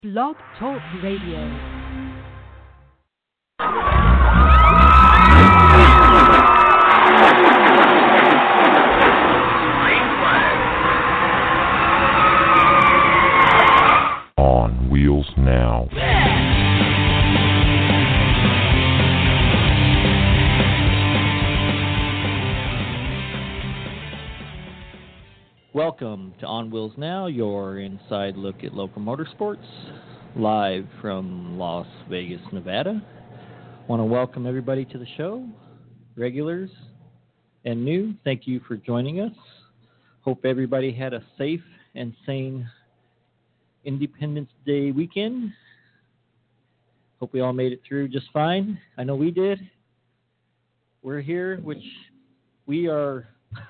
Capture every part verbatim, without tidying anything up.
Blog Talk Radio. On Wheels Now. Welcome to On Wheels Now, your inside look at local motorsports, live from Las Vegas, Nevada. Want to welcome everybody to the show, regulars and new. Thank you for joining us. Hope everybody had a safe and sane Independence Day weekend. Hope we all made it through just fine. I know we did. We're here, which we are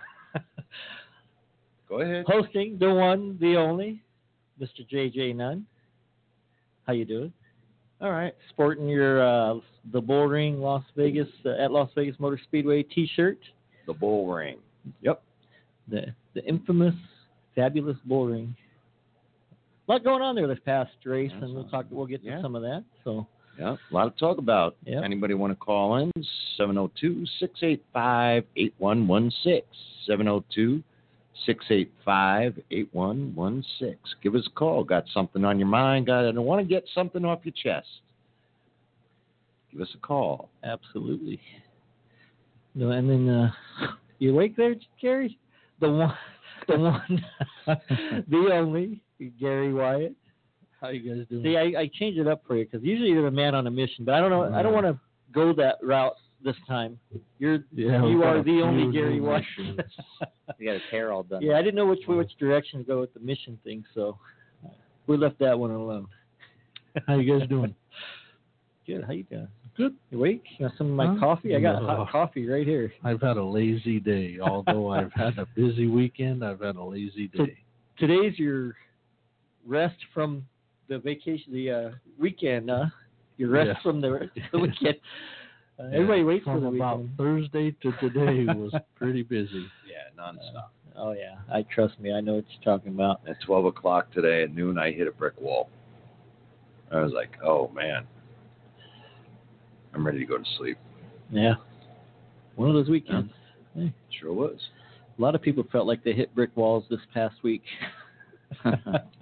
Go ahead. hosting the one, the only, Mister J J Nunn. How you doing? All right. Sporting your uh, the Bull Ring Las Vegas uh, at Las Vegas Motor Speedway T-shirt. The Bull Ring. Yep. The the infamous, fabulous Bull Ring. A lot going on there this past race, That's and we'll awesome. talk. We'll get to Yeah. some of that. So. Yeah, a lot to talk about. Yep. Anybody want to call in? seven oh two, six eight five, eight one one six. seven oh two, six eight five, eight one one six. Give us a call. Got something on your mind? Got I want to get something off your chest. Give us a call. Absolutely. No, and then uh, you awake there, Gary? The one, the one, the only Gary Wyatt. How you guys doing? See, I, I changed it up for you because usually you're the man on a mission, but I don't know. I don't want to go that route this time. You're Yeah, you we've are got a the only few Gary new Wyatt. missions. You got a hair all done. Yeah, I didn't know which which direction to go with the mission thing, so we left that one alone. How you guys doing? Good. How you doing? Good. You awake? You want some of my Huh? coffee? I got No. hot coffee right here. I've had a lazy day. Although I've had a busy weekend, I've had a lazy So- day. Today's your rest from the vacation, the uh, weekend, huh? Your rest Yes. from the, the weekend. Uh, Yeah, everybody waits From for the about weekend. Thursday to today was pretty busy. Yeah, nonstop. Oh yeah, I trust me. I know what you're talking about. At twelve o'clock today at noon, I hit a brick wall. I was like, oh, man. I'm ready to go to sleep. Yeah, one of those weekends. Sure was. A lot of people felt like they hit brick walls this past week. uh,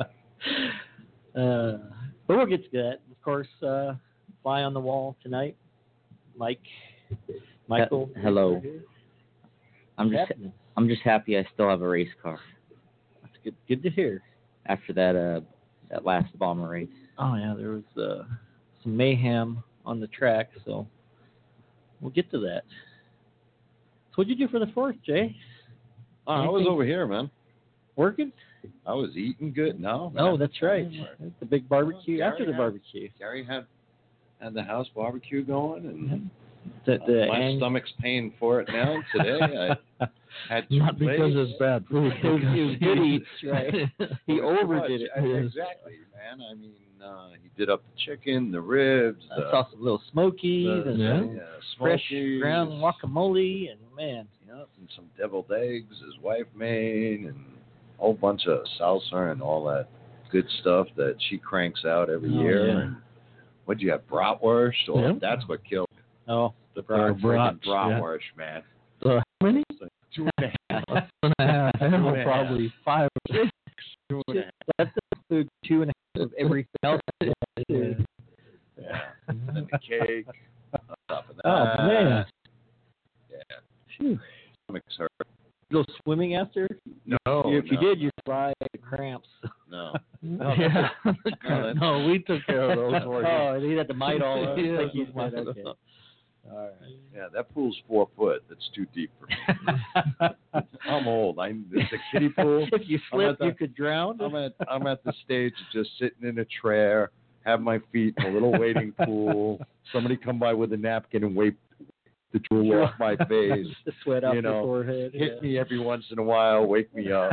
but we'll get to that. Of course, uh, fly on the wall tonight. Mike, Michael. He- hello. right here. I'm What's just happening? I'm just happy I still have a race car That's good. Good to hear. after that uh that last bomber race. Oh yeah, there was uh, some mayhem on the track, so we'll get to that. So what'd you do for the fourth, Jay? Oh, I was Anything- over here, man. Working? I was eating good. No. Oh, man. that's right. The big barbecue Gary after the had- barbecue. Gary had had the house barbecue going, and The, the my ang- stomach's paying for it now. Today, I had two Not because plates. it's bad food. It was- it was good because- eats, right? He It was too overdid much. it. I- Exactly, man. I mean, uh, he did up the chicken, the ribs, I the, saw some little smokies the, and Yeah. some the, uh, fresh smokies, ground guacamole, and man, Yep, and some deviled eggs his wife made, and a whole bunch of salsa and all that good stuff that she cranks out every Oh, year. yeah. And what'd you have, bratwurst? Or Yeah. that's what killed me. oh, The brat- friggin' brats, yeah. bratwurst, man. So how many? It's like two and a half. Less than a half. Two and a half. Probably five or six. Two and a half. that's the two and a half of everything else. Yeah. And then the cake. On top of that. Oh man, Yeah. Phew. Stomach's hurt. Go swimming after? No. if you no, did, you'd fly the cramps. No. Yeah. that's- No, we took care of those for you. Oh, and he'd have to mite all up. Yeah, like you the said. mite Okay. up. All right. Yeah, that pool's four foot. That's too deep for me. I'm old. I'm it's a kiddie pool. If you I'm slip, at the- you could drown. I'm at I'm at the stage of just sitting in a chair, have my feet in a little wading pool. Somebody come by with a napkin and wipe the drool off my face. the sweat off you know, your forehead. Hit yeah. me every once in a while, wake me up.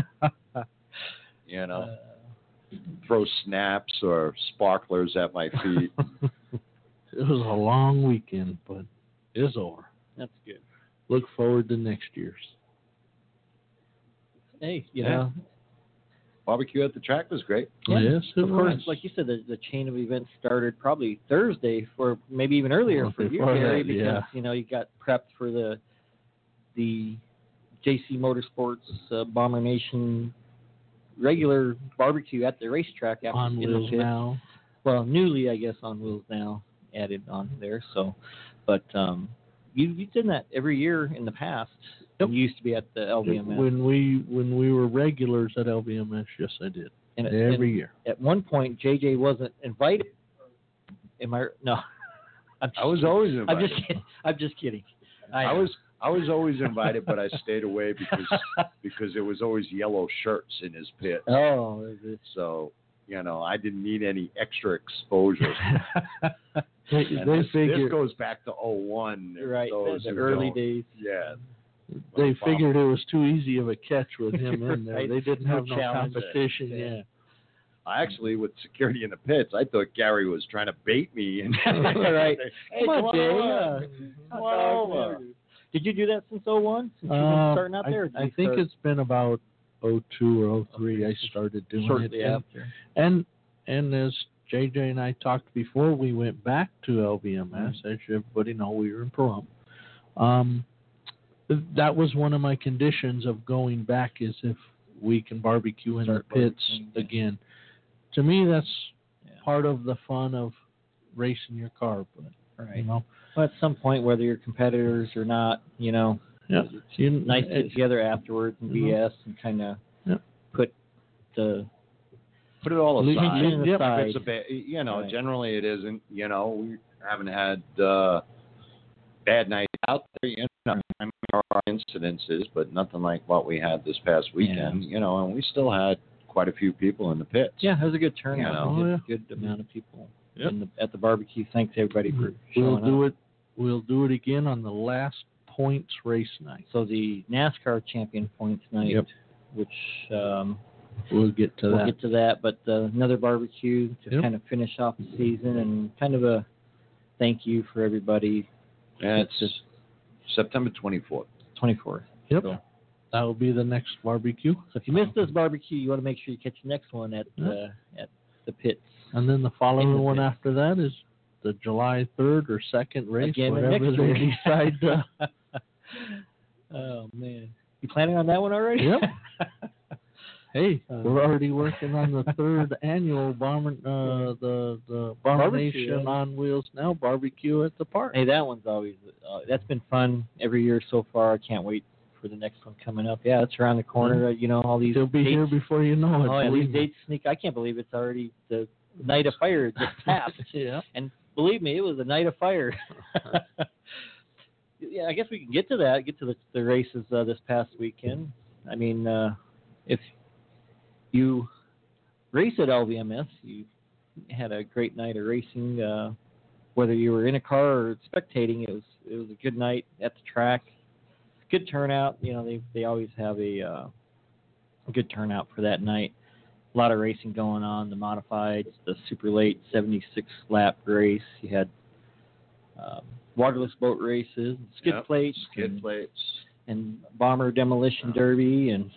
You know, Uh, throw snaps or sparklers at my feet. It was a long weekend, but it's over. that's good. Look forward to next year's. Hey, you Yeah. know, barbecue at the track was great. Yeah. Yes, it Of course, was. like you said, the, the chain of events started probably Thursday, for maybe even earlier Well, for you, before Gary, that, because yeah. you know you got prepped for the the J C Motorsports uh, Bomber Nation regular barbecue at the racetrack after On in the wheels pits. now. Well, newly, I guess, on wheels now added on there. So, but um, you you've done that every year in the past. Yep. You used to be at the L V M S. When we when we were regulars at L V M S, yes, I did. and, Every and year. At one point, J J wasn't invited. Am I? No. I'm just I was kidding. always I'm invited. just kidding. I'm just kidding. I, I know. was I was always invited, but I stayed away because because there was always yellow shirts in his pit. Oh, is it? So you know, I didn't need any extra exposure. They, And they this, figured this goes back to oh one. right. Those The who early don't- days. Yeah. they Well, figured it was too easy of a catch with him in there. Right. They didn't No have no challenge. competition. Yeah. Yeah. I actually, with security in the pits, I thought Gary was trying to bait me. And Right. Hey, Come on, Jay. over. Yeah. Come on over. Did you do that since oh one? Since you've been Um, starting out I, there? or did I you think start it's been about oh two or oh three I started doing shortly it. And, after. and and as J J and I talked before we went back to L V M S, as everybody know, we were in Pahrump. Um, th- that was one of my conditions of going back is if we can barbecue in Start the pits barbecuing, yeah. again. To me, that's Yeah. part of the fun of racing your car. But Right. you know, Well, at some point, whether you're competitors or not, you know, yeah, it's you, nice to it- get together afterwards and Mhm. B S and kind of Yep. put the Put it all Leave- aside. leave- yep. aside. If it's a ba- you know, Right. generally it isn't. You know, we haven't had uh, bad nights out there. You know, I mean, there are incidences, but nothing like what we had this past weekend. You know, and we still had quite a few people in the pits. Yeah, it was a good turnout. You know. good, Oh, yeah. good amount of people Yep. in the, at the barbecue. Thanks everybody for we'll showing do up. it. We'll do it again on the last points race night. So the NASCAR champion points night, Yep. which um, We'll get to we'll that. get to that, but uh, another barbecue to Yep. kind of finish off the season and kind of a thank you for everybody. And it's just September twenty-fourth. twenty-fourth. Yep. So, That will be the next barbecue. so if you missed this barbecue, you want to make sure you catch the next one at Yep. uh, at the pits. And then the In following the one pits. after that is the July third or second race, Again, the whatever next they one. decide to. Oh man, you planning on that one already? Yep. Hey, Uh, we're already working on the third annual bomber, uh, the the Bomber Barbecue, Nation yeah. on Wheels Now barbecue at the park. Hey, that one's always uh, that's been fun every year so far. I can't wait for the next one coming up. Yeah, it's around the corner. Uh, you know, all these He'll be dates, here before you know it. Oh, yeah, believe these me. dates sneak. I can't believe it's already the night of fire just passed. Yeah. And believe me, it was a night of fire. Yeah, I guess we can get to that. Get to the, the races uh, this past weekend. I mean, uh, if you race at L V M S, you had a great night of racing. Uh, whether you were in a car or spectating, it was it was a good night at the track. Good turnout. You know, they they always have a, uh, a good turnout for that night. A lot of racing going on. The modifieds, the super late seventy-six lap race. You had um, waterless boat races, skid Yep, plates, Skid and, plates. and bomber demolition derby, and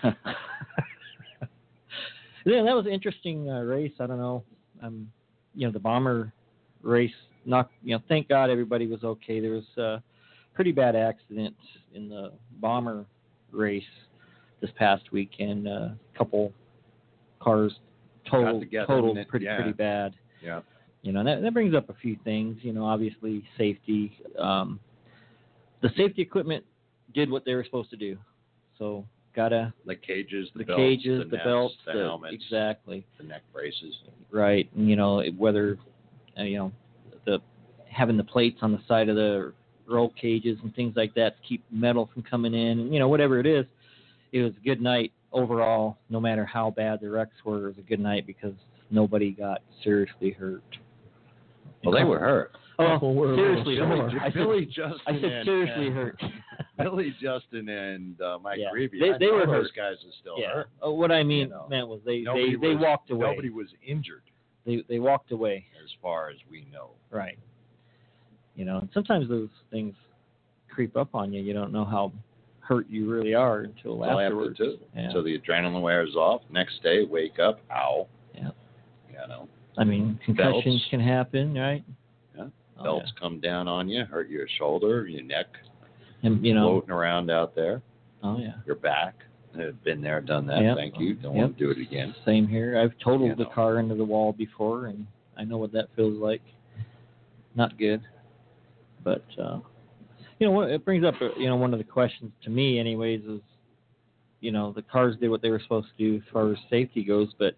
yeah, that was an interesting uh, race. I don't know, um, you know, the bomber race. Not, you know, thank God everybody was okay. There was a pretty bad accident in the bomber race this past weekend. A couple cars totaled, together, totaled and it- pretty yeah. pretty bad. Yeah. You know, and that, that brings up a few things. You know, obviously safety. Um, the safety equipment did what they were supposed to do. So gotta The cages, the, the belts, cages, the, the, nets, belts, the, the helmets, exactly the neck braces. right. And, you know, it- whether uh, you know the having the plates on the side of the roll cages and things like that to keep metal from coming in, and you know whatever it is, it was a good night overall. No matter how bad the wrecks were, it was a good night because nobody got seriously hurt. Well, they were hurt. Oh, Couple were a seriously, little hurt. sore. I said, Billy Justin. I said and, seriously and, hurt. Billy Justin and uh, Mike Yeah. Reevy. They- I they know were those hurt. guys are still Yeah. hurt. Uh, what I mean You know, meant was they Nobody they, they was- walked away. Nobody was injured, They they walked away. as far as we know. Right. You know, and sometimes those things creep up on you. You don't know how hurt you really are until Well, afterwards. after too. Yeah. So the adrenaline wears off. Next day, wake up, ow. Yeah. You know, I mean, concussions Belts. can happen, right? Yeah. Oh, belts come down on you, hurt your shoulder, your neck, yeah. And, you know, floating around out there, oh, yeah. your back. I've been there, done that. Yep. Thank you. Don't Yep. want to do it again. Same here. I've totaled You the know. car into the wall before, and I know what that feels like. Not good. But, uh, you know, what it brings up, uh, you know, one of the questions to me, anyways, is, you know, the cars did what they were supposed to do as far as safety goes, but,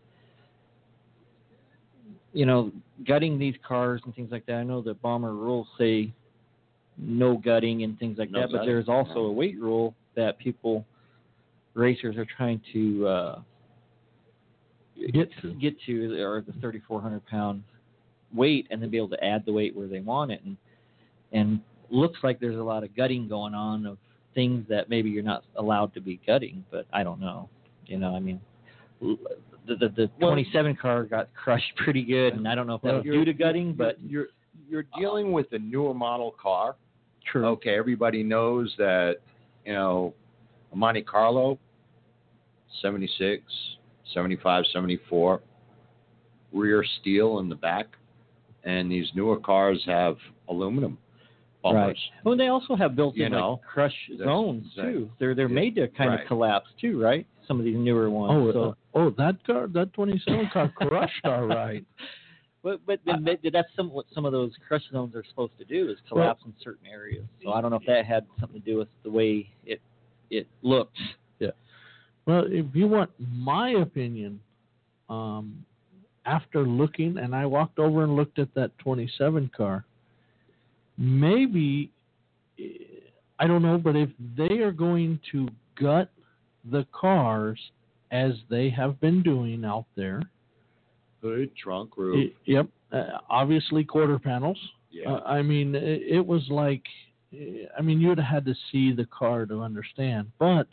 you know, gutting these cars and things like that, I know the bomber rules say no gutting and things like No that, but gutting, there's also no. a weight rule that people, racers are trying to uh, Get to. get to, or the thirty-four hundred pound weight, and then be able to add the weight where they want it. And and looks like there's a lot of gutting going on of things that maybe you're not allowed to be gutting, but I don't know. You know, I mean, the the, the Well- twenty-seven car got crushed pretty good, and I don't know if that Well, was you're- due to gutting, but you're you're dealing with a newer model car. true. Okay, everybody knows that, you know, a Monte Carlo, seventy-six, seventy-five, seventy-four, rear steel in the back, and these newer cars have aluminum bumpers. Right. Well, they also have built-in You know, like crush that's- zones that- too. They're they're yeah, made to kind right. of collapse too, right? Some of these newer ones. Oh, so. uh, oh, that car, that twenty-seven car crushed all right. But but then that- that's some what some of those crush zones are supposed to do is collapse in certain areas. So I don't know if that had something to do with the way it it looked. Well, if you want my opinion, um, after looking, and I walked over and looked at that twenty-seven car, maybe, eh, I don't know, but if they are going to gut the cars as they have been doing out there, Hood, trunk, roof. eh, yep, uh, obviously quarter panels. yeah. Uh, I mean, it, it was like, eh, I mean, you'd have had to see the car to understand, but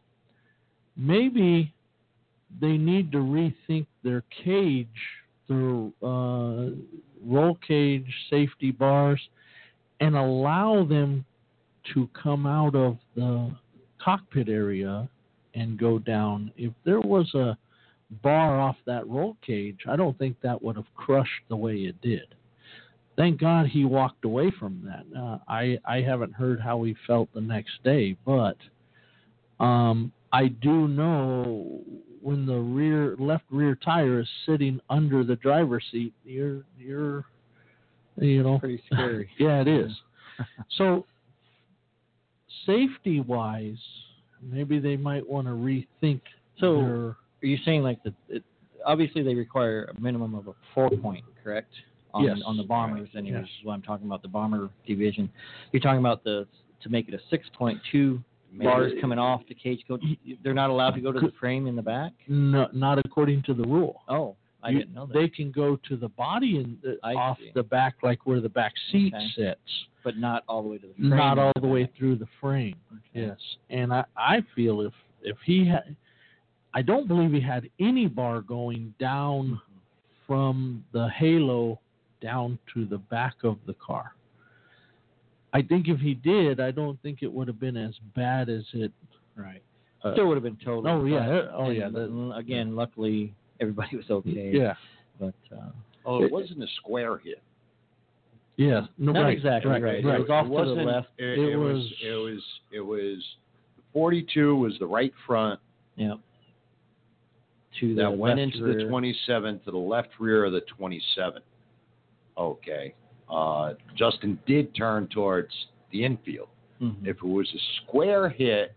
maybe they need to rethink their cage, their uh, roll cage safety bars, and allow them to come out of the cockpit area and go down. If there was a bar off that roll cage, I don't think that would have crushed the way it did. Thank God he walked away from that. Uh, I I haven't heard how he felt the next day, but um, I do know when the rear left rear tire is sitting under the driver's seat, you're you're you know Pretty scary. yeah, it is. So safety wise, maybe they might want to rethink. So- their, Are you saying like the it, obviously they require a minimum of a four point, correct? On, Yes. on the bombers, anyways, Yes. is what I'm talking about, the bomber division. You're talking about the to make it a six point two bars coming off the cage code. They're not allowed to go to the frame in the back. no, not according to the rule. Oh, I You- didn't know that. They can go to the body and uh, I off see. the back, like where the back seat Okay. sits, but not all the way to the frame. not all in the way back. through the frame. Okay. Yes, and I, I feel if if he had, I don't believe he had any bar going down from the halo down to the back of the car. I think if he did, I don't think it would have been as bad as it. Right. Uh, Still would have been total. oh yeah, but- uh, oh yeah, and, that- l- again, luckily everybody was okay. yeah, But uh, Oh, it wasn't a square hit. yeah. No, not right, exactly right, right. right. It was off It to the wasn't- left. It, It it was, was- It was. It was. forty-two was the right front Yeah. To the that went left into rear. the twenty-seven to the left rear of the twenty-seven. Okay. Uh, Justin did turn towards the infield. Mhm. If it was a square hit,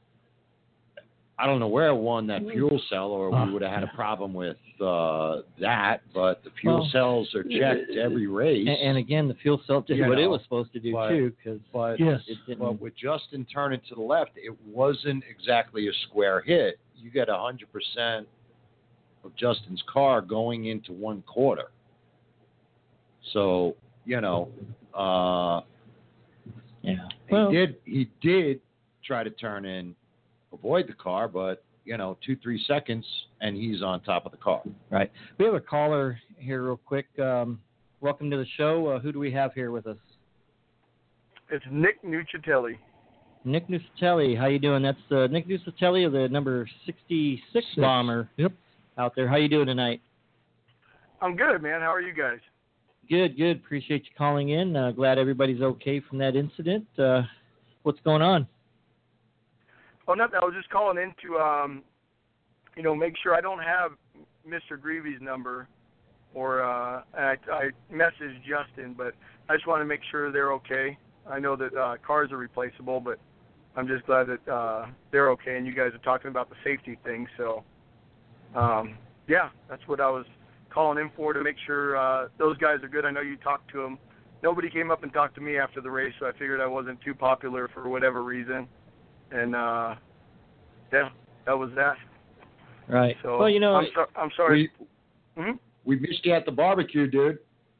I don't know where it won that fuel cell, or Ah, we would have had yeah. a problem with uh, that. But the fuel Well, cells are checked every race. And, and again, the fuel cell did You what it know, was supposed to do but- too, because but Yes. it didn't. But with Justin turning to the left, it wasn't exactly a square hit. You get one hundred percent of Justin's car going into one quarter. So, you know, uh, yeah. he Well, did he did try to turn in, avoid the car, but, you know, two, three seconds, and he's on top of the car. right. We have a caller here, real quick. Um, welcome to the show. Uh, who do we have here with us? It's Nick Nucitelli. Nick Nusatelli. How you doing? That's uh, Nick Nusatelli of the number sixty-six Six. bomber Yep. out there. How you doing tonight? I'm good, man. How are you guys? Good, good. Appreciate you calling in. Uh, glad everybody's okay from that incident. Uh, what's going on? Oh, nothing. I was just calling in to, um, you know, make sure I don't have Mister Greavy's number, or uh, I, I messaged Justin, but I just want to make sure they're okay. I know that uh, cars are replaceable, but I'm just glad that uh, they're okay, and you guys are talking about the safety thing. So, um, yeah, that's what I was calling in for, to make sure uh, those guys are good. I know you talked to them. Nobody came up and talked to me after the race, so I figured I wasn't too popular for whatever reason. And, uh, yeah, that was that. Right. So, well, you know, I'm, so, I'm sorry. We, hmm? we missed you at the barbecue, dude.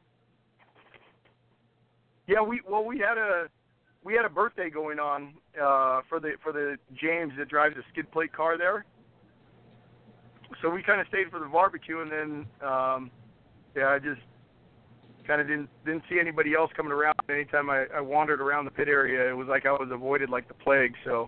Yeah, we well we had a we had a birthday going on uh, for the for the James that drives the skid plate car there. So we kind of stayed for the barbecue, and then um, yeah, I just kind of didn't didn't see anybody else coming around. Anytime I, I wandered around the pit area, it was like I was avoided like the plague. So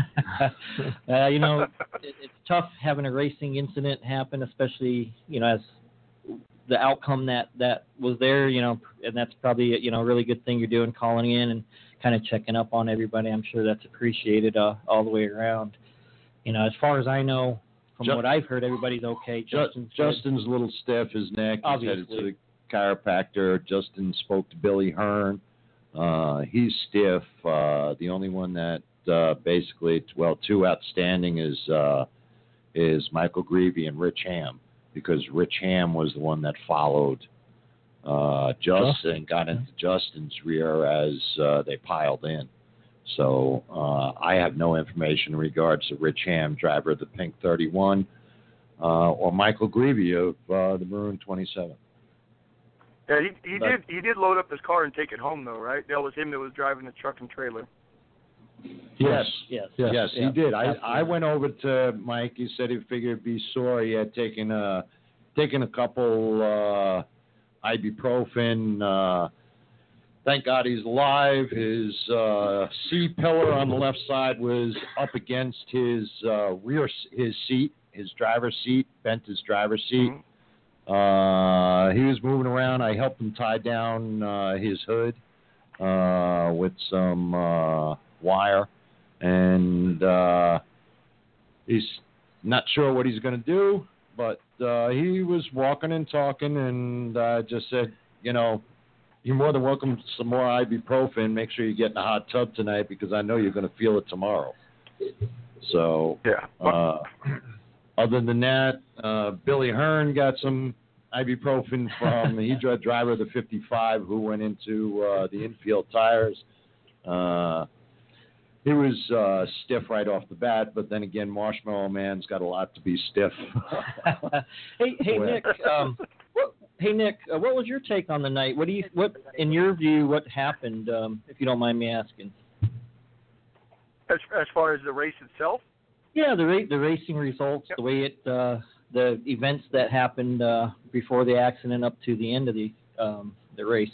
uh, you know, it, it's tough having a racing incident happen, especially you know as the outcome that, that was there, you know, and that's probably, you know, a really good thing you're doing, calling in and kind of checking up on everybody. I'm sure that's appreciated uh, all the way around. You know, as far as I know, from Just, what I've heard, everybody's okay. Justin's, Justin's a little stiff. His neck. He's Obviously. headed to the chiropractor. Justin spoke to Billy Hearn. Uh, he's stiff. Uh, the only one that uh, basically, well, two outstanding is uh, is Michael Greavy and Rich Ham, because Rich Ham was the one that followed uh, Justin, got into Justin's rear as uh, they piled in. So uh, I have no information in regards to Rich Ham, driver of the Pink thirty-one, uh, or Michael Greavy of uh, the Maroon twenty-seven. yeah, he he But, did he did load up his car and take it home though, right? That was him that was driving the truck and trailer. Yes. Yes. Yes, Yeah, he did. I, absolutely. I went over to Mike. He said he figured it'd be sore. He had taken a, taken a couple uh, ibuprofen. Uh, thank God he's alive. His uh, C pillar on the left side was up against his uh, rear, his seat, his driver's seat, bent his driver's seat. Mm-hmm. Uh, he was moving around. I helped him tie down uh, his hood uh, with some uh, wire, and uh, he's not sure what he's going to do, but uh, he was walking and talking, and uh, just said, you know, you're more than welcome to some more ibuprofen. Make sure you get in a hot tub tonight, because I know you're going to feel it tomorrow. So, Yeah. uh, other than that, uh, Billy Hearn got some ibuprofen from he dri- driver of the fifty-five who went into uh, the infield tires. Uh, he was uh, stiff right off the bat, but then again, Marshmallow Man's got a lot to be stiff. hey, hey, Well. Nick. Um, what, hey, Nick. Uh, what was your take on the night? What do you, what, in your view, what happened? Um, if you don't mind me asking. As as far as the race itself. Yeah, the ra- the racing results, Yep. the way it, uh, the events that happened uh, before the accident up to the end of the um, the race.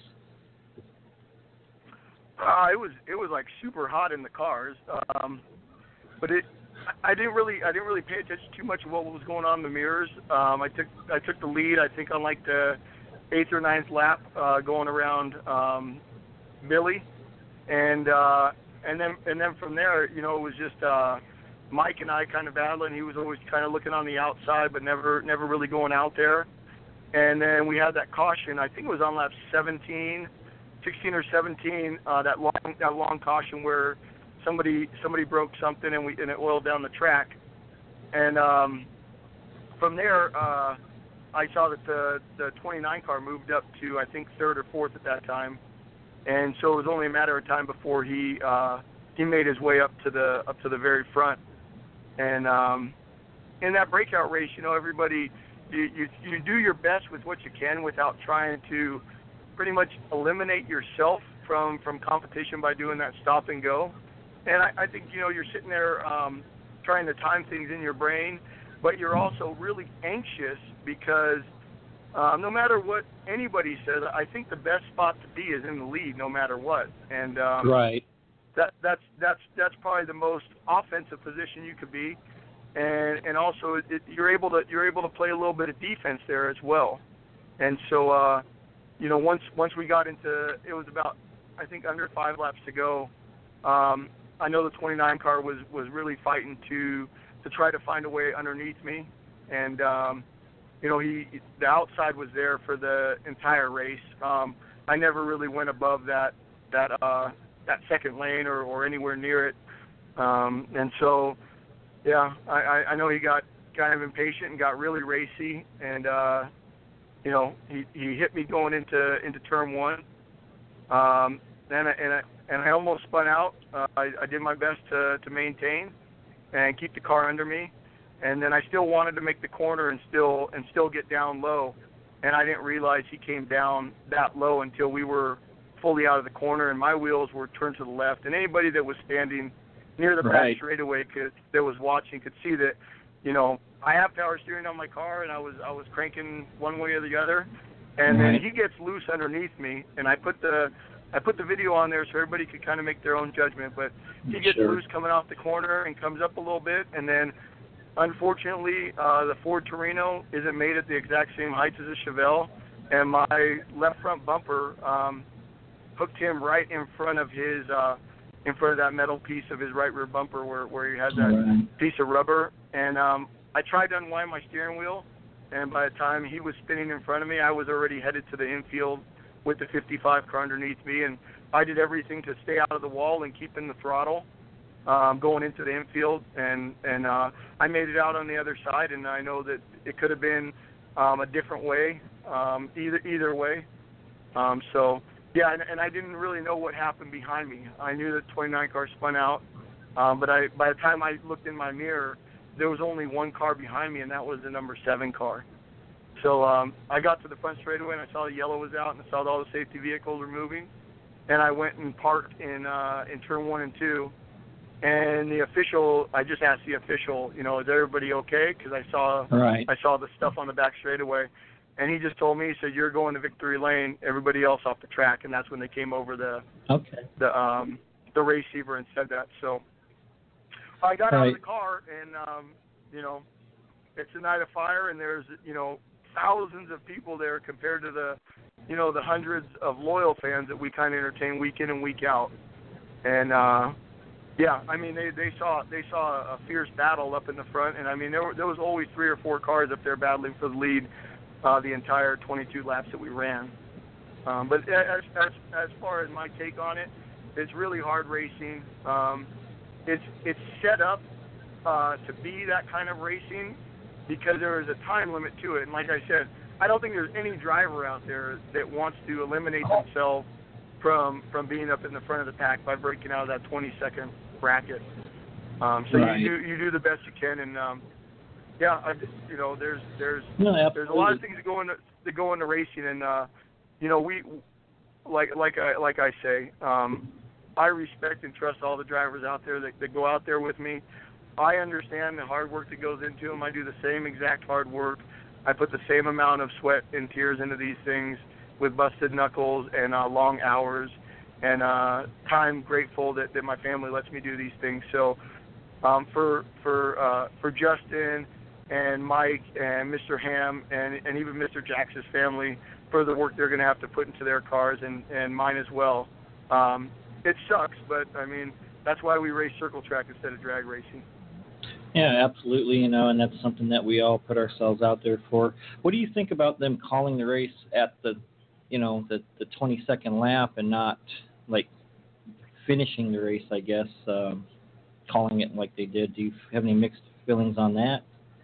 Uh, it was it was like super hot in the cars, um, but it I didn't really I didn't really pay attention too much to what was going on in the mirrors. Um, I took I took the lead. I think on like the eighth or ninth lap, uh, going around um, Billy, and uh, and then and then from there, you know, it was just uh, Mike and I kind of battling. He was always kind of looking on the outside, but never never really going out there. And then we had that caution. I think it was on lap seventeen. sixteen or seventeen, uh, that long that long caution where somebody somebody broke something and we and it oiled down the track, and um, from there uh, I saw that the the twenty-nine car moved up to I think third or fourth at that time, and so it was only a matter of time before he uh, he made his way up to the up to the very front, and um, in that breakout race, you know, everybody you, you you do your best with what you can without trying to pretty much eliminate yourself from, from competition by doing that stop and go. And I, I think, you know, you're sitting there um, trying to time things in your brain, but you're also really anxious because uh, no matter what anybody says, I think the best spot to be is in the lead no matter what. And um, Right. that that's that's that's probably the most offensive position you could be, and and also it, it, you're able to you're able to play a little bit of defense there as well. And so, uh, you know, once once we got into, it was about, I think, under five laps to go. Um, I know the twenty-nine car was, was really fighting to to try to find a way underneath me, and um, you know, he the outside was there for the entire race. Um, I never really went above that that uh, that second lane or, or anywhere near it, um, and so, yeah, I, I know he got kind of impatient and got really racy, and uh, you know, he, he hit me going into into turn one, um, and I, and I, and I almost spun out. Uh, I, I did my best to, to maintain and keep the car under me, and then I still wanted to make the corner and still and still get down low, and I didn't realize he came down that low until we were fully out of the corner, and my wheels were turned to the left. And anybody that was standing near the Right. back straightaway could that was watching could see that, you know, I have power steering on my car, and I was I was cranking one way or the other, and Right. then he gets loose underneath me, and I put the I put the video on there so everybody could kind of make their own judgment. But he gets Sure. loose coming off the corner and comes up a little bit, and then unfortunately uh, the Ford Torino isn't made at the exact same height as the Chevelle, and my left front bumper um, hooked him right in front of his uh, in front of that metal piece of his right rear bumper where where he has that Right. piece of rubber, and um, I tried to unwind my steering wheel, and by the time he was spinning in front of me, I was already headed to the infield with the fifty-five car underneath me, and I did everything to stay out of the wall and keep in the throttle um, going into the infield, and, and uh, I made it out on the other side, and I know that it could have been um, a different way, um, either either way. Um, so, yeah, and, and I didn't really know what happened behind me. I knew the twenty-nine car spun out, um, but I by the time I looked in my mirror, there was only one car behind me, and that was the number seven car. So um, I got to the front straightaway, and I saw the yellow was out, and I saw that all the safety vehicles were moving. And I went and parked in uh, in turn one and two. And the official, I just asked the official, you know, is everybody okay? Because I saw Right. I saw the stuff on the back straightaway. And he just told me, he said, you're going to victory lane, everybody else off the track. And that's when they came over the Okay. the um, the receiver and said that. So I got out Right. of the car, and um, you know, it's a night of fire, and there's, you know, thousands of people there compared to the, you know, the hundreds of loyal fans that we kind of entertain week in and week out. And uh, yeah, I mean, they, they saw they saw a fierce battle up in the front, and I mean, there were, there was always three or four cars up there battling for the lead uh, the entire twenty-two laps that we ran. Um, but as, as as far as my take on it, it's really hard racing. Um, it's it's set up uh, to be that kind of racing because there is a time limit to it. And like I said, I don't think there's any driver out there that wants to eliminate themselves from from being up in the front of the pack by breaking out of that twenty second bracket. Um, so Right. you do you do the best you can, and um, yeah, I, you know, there's there's No, there's a lot of absolutely. things that go into that go into racing, and uh, you know, we like like I like I say, um, I respect and trust all the drivers out there that, that go out there with me. I understand the hard work that goes into them. I do the same exact hard work. I put the same amount of sweat and tears into these things with busted knuckles and uh, long hours, and uh, I'm grateful that, that my family lets me do these things. So um, for for uh, for Justin and Mike and Mister Ham and, and even Mister Jacks's family for the work they're going to have to put into their cars and, and mine as well. Um, it sucks, but, I mean, that's why we race circle track instead of drag racing. Yeah, absolutely, you know, and that's something that we all put ourselves out there for. What do you think about them calling the race at the, you know, the, the twenty-second lap and not, like, finishing the race, I guess, um, calling it like they did? Do you have any mixed feelings on that?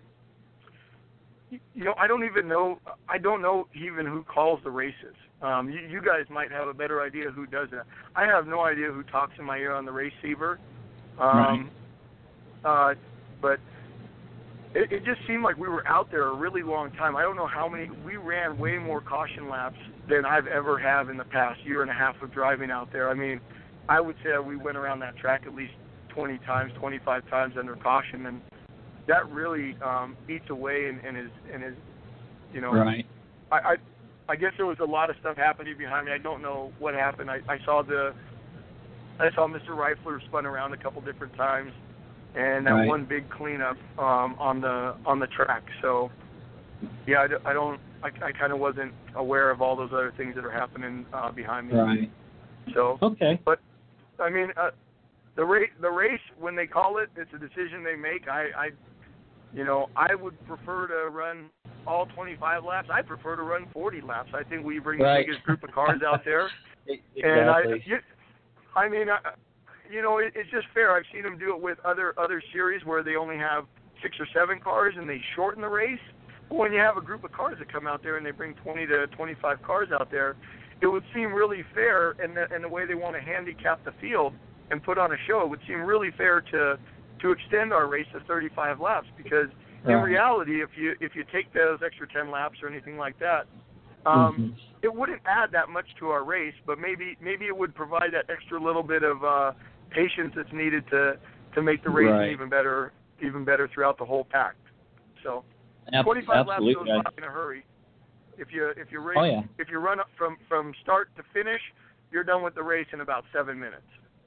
You know, I don't even know, I don't know even who calls the races. Um, you, you guys might have a better idea who does that. I have no idea who talks in my ear on the receiver. Um, right. Uh, but it, it just seemed like we were out there a really long time. I don't know how many, we ran way more caution laps than I've ever have in the past year and a half of driving out there. I mean, I would say we went around that track at least twenty times, twenty-five times under caution, and that really um, eats away and, and is, and is, you know, Right. I, I I guess there was a lot of stuff happening behind me. I don't know what happened. I, I saw the I saw Mister Reifler spun around a couple different times, and that Right. one big cleanup um, on the on the track. So, yeah, I, d- I don't, I, I kind of wasn't aware of all those other things that are happening uh, behind me. Right. So, Okay. but I mean, uh, the race, the race when they call it, it's a decision they make. I, I, you know, I would prefer to run all twenty-five laps. I prefer to run forty laps. I think we bring Right. the biggest group of cars out there. Exactly. And I, you, I mean, I, you know, it, it's just fair. I've seen them do it with other other series where they only have six or seven cars and they shorten the race. But when you have a group of cars that come out there and they bring twenty to twenty-five cars out there, it would seem really fair. And the, and the way they want to handicap the field and put on a show, it would seem really fair to to extend our race to thirty-five laps. Because in Right. reality, if you if you take those extra ten laps or anything like that, um, Mhm. it wouldn't add that much to our race, but maybe maybe it would provide that extra little bit of uh, patience that's needed to, to make the race Right. even better even better throughout the whole pack. So Ab- twenty-five absolutely. laps goes by in a hurry. If you if you race Oh, yeah. if you run up from, from start to finish, you're done with the race in about seven minutes.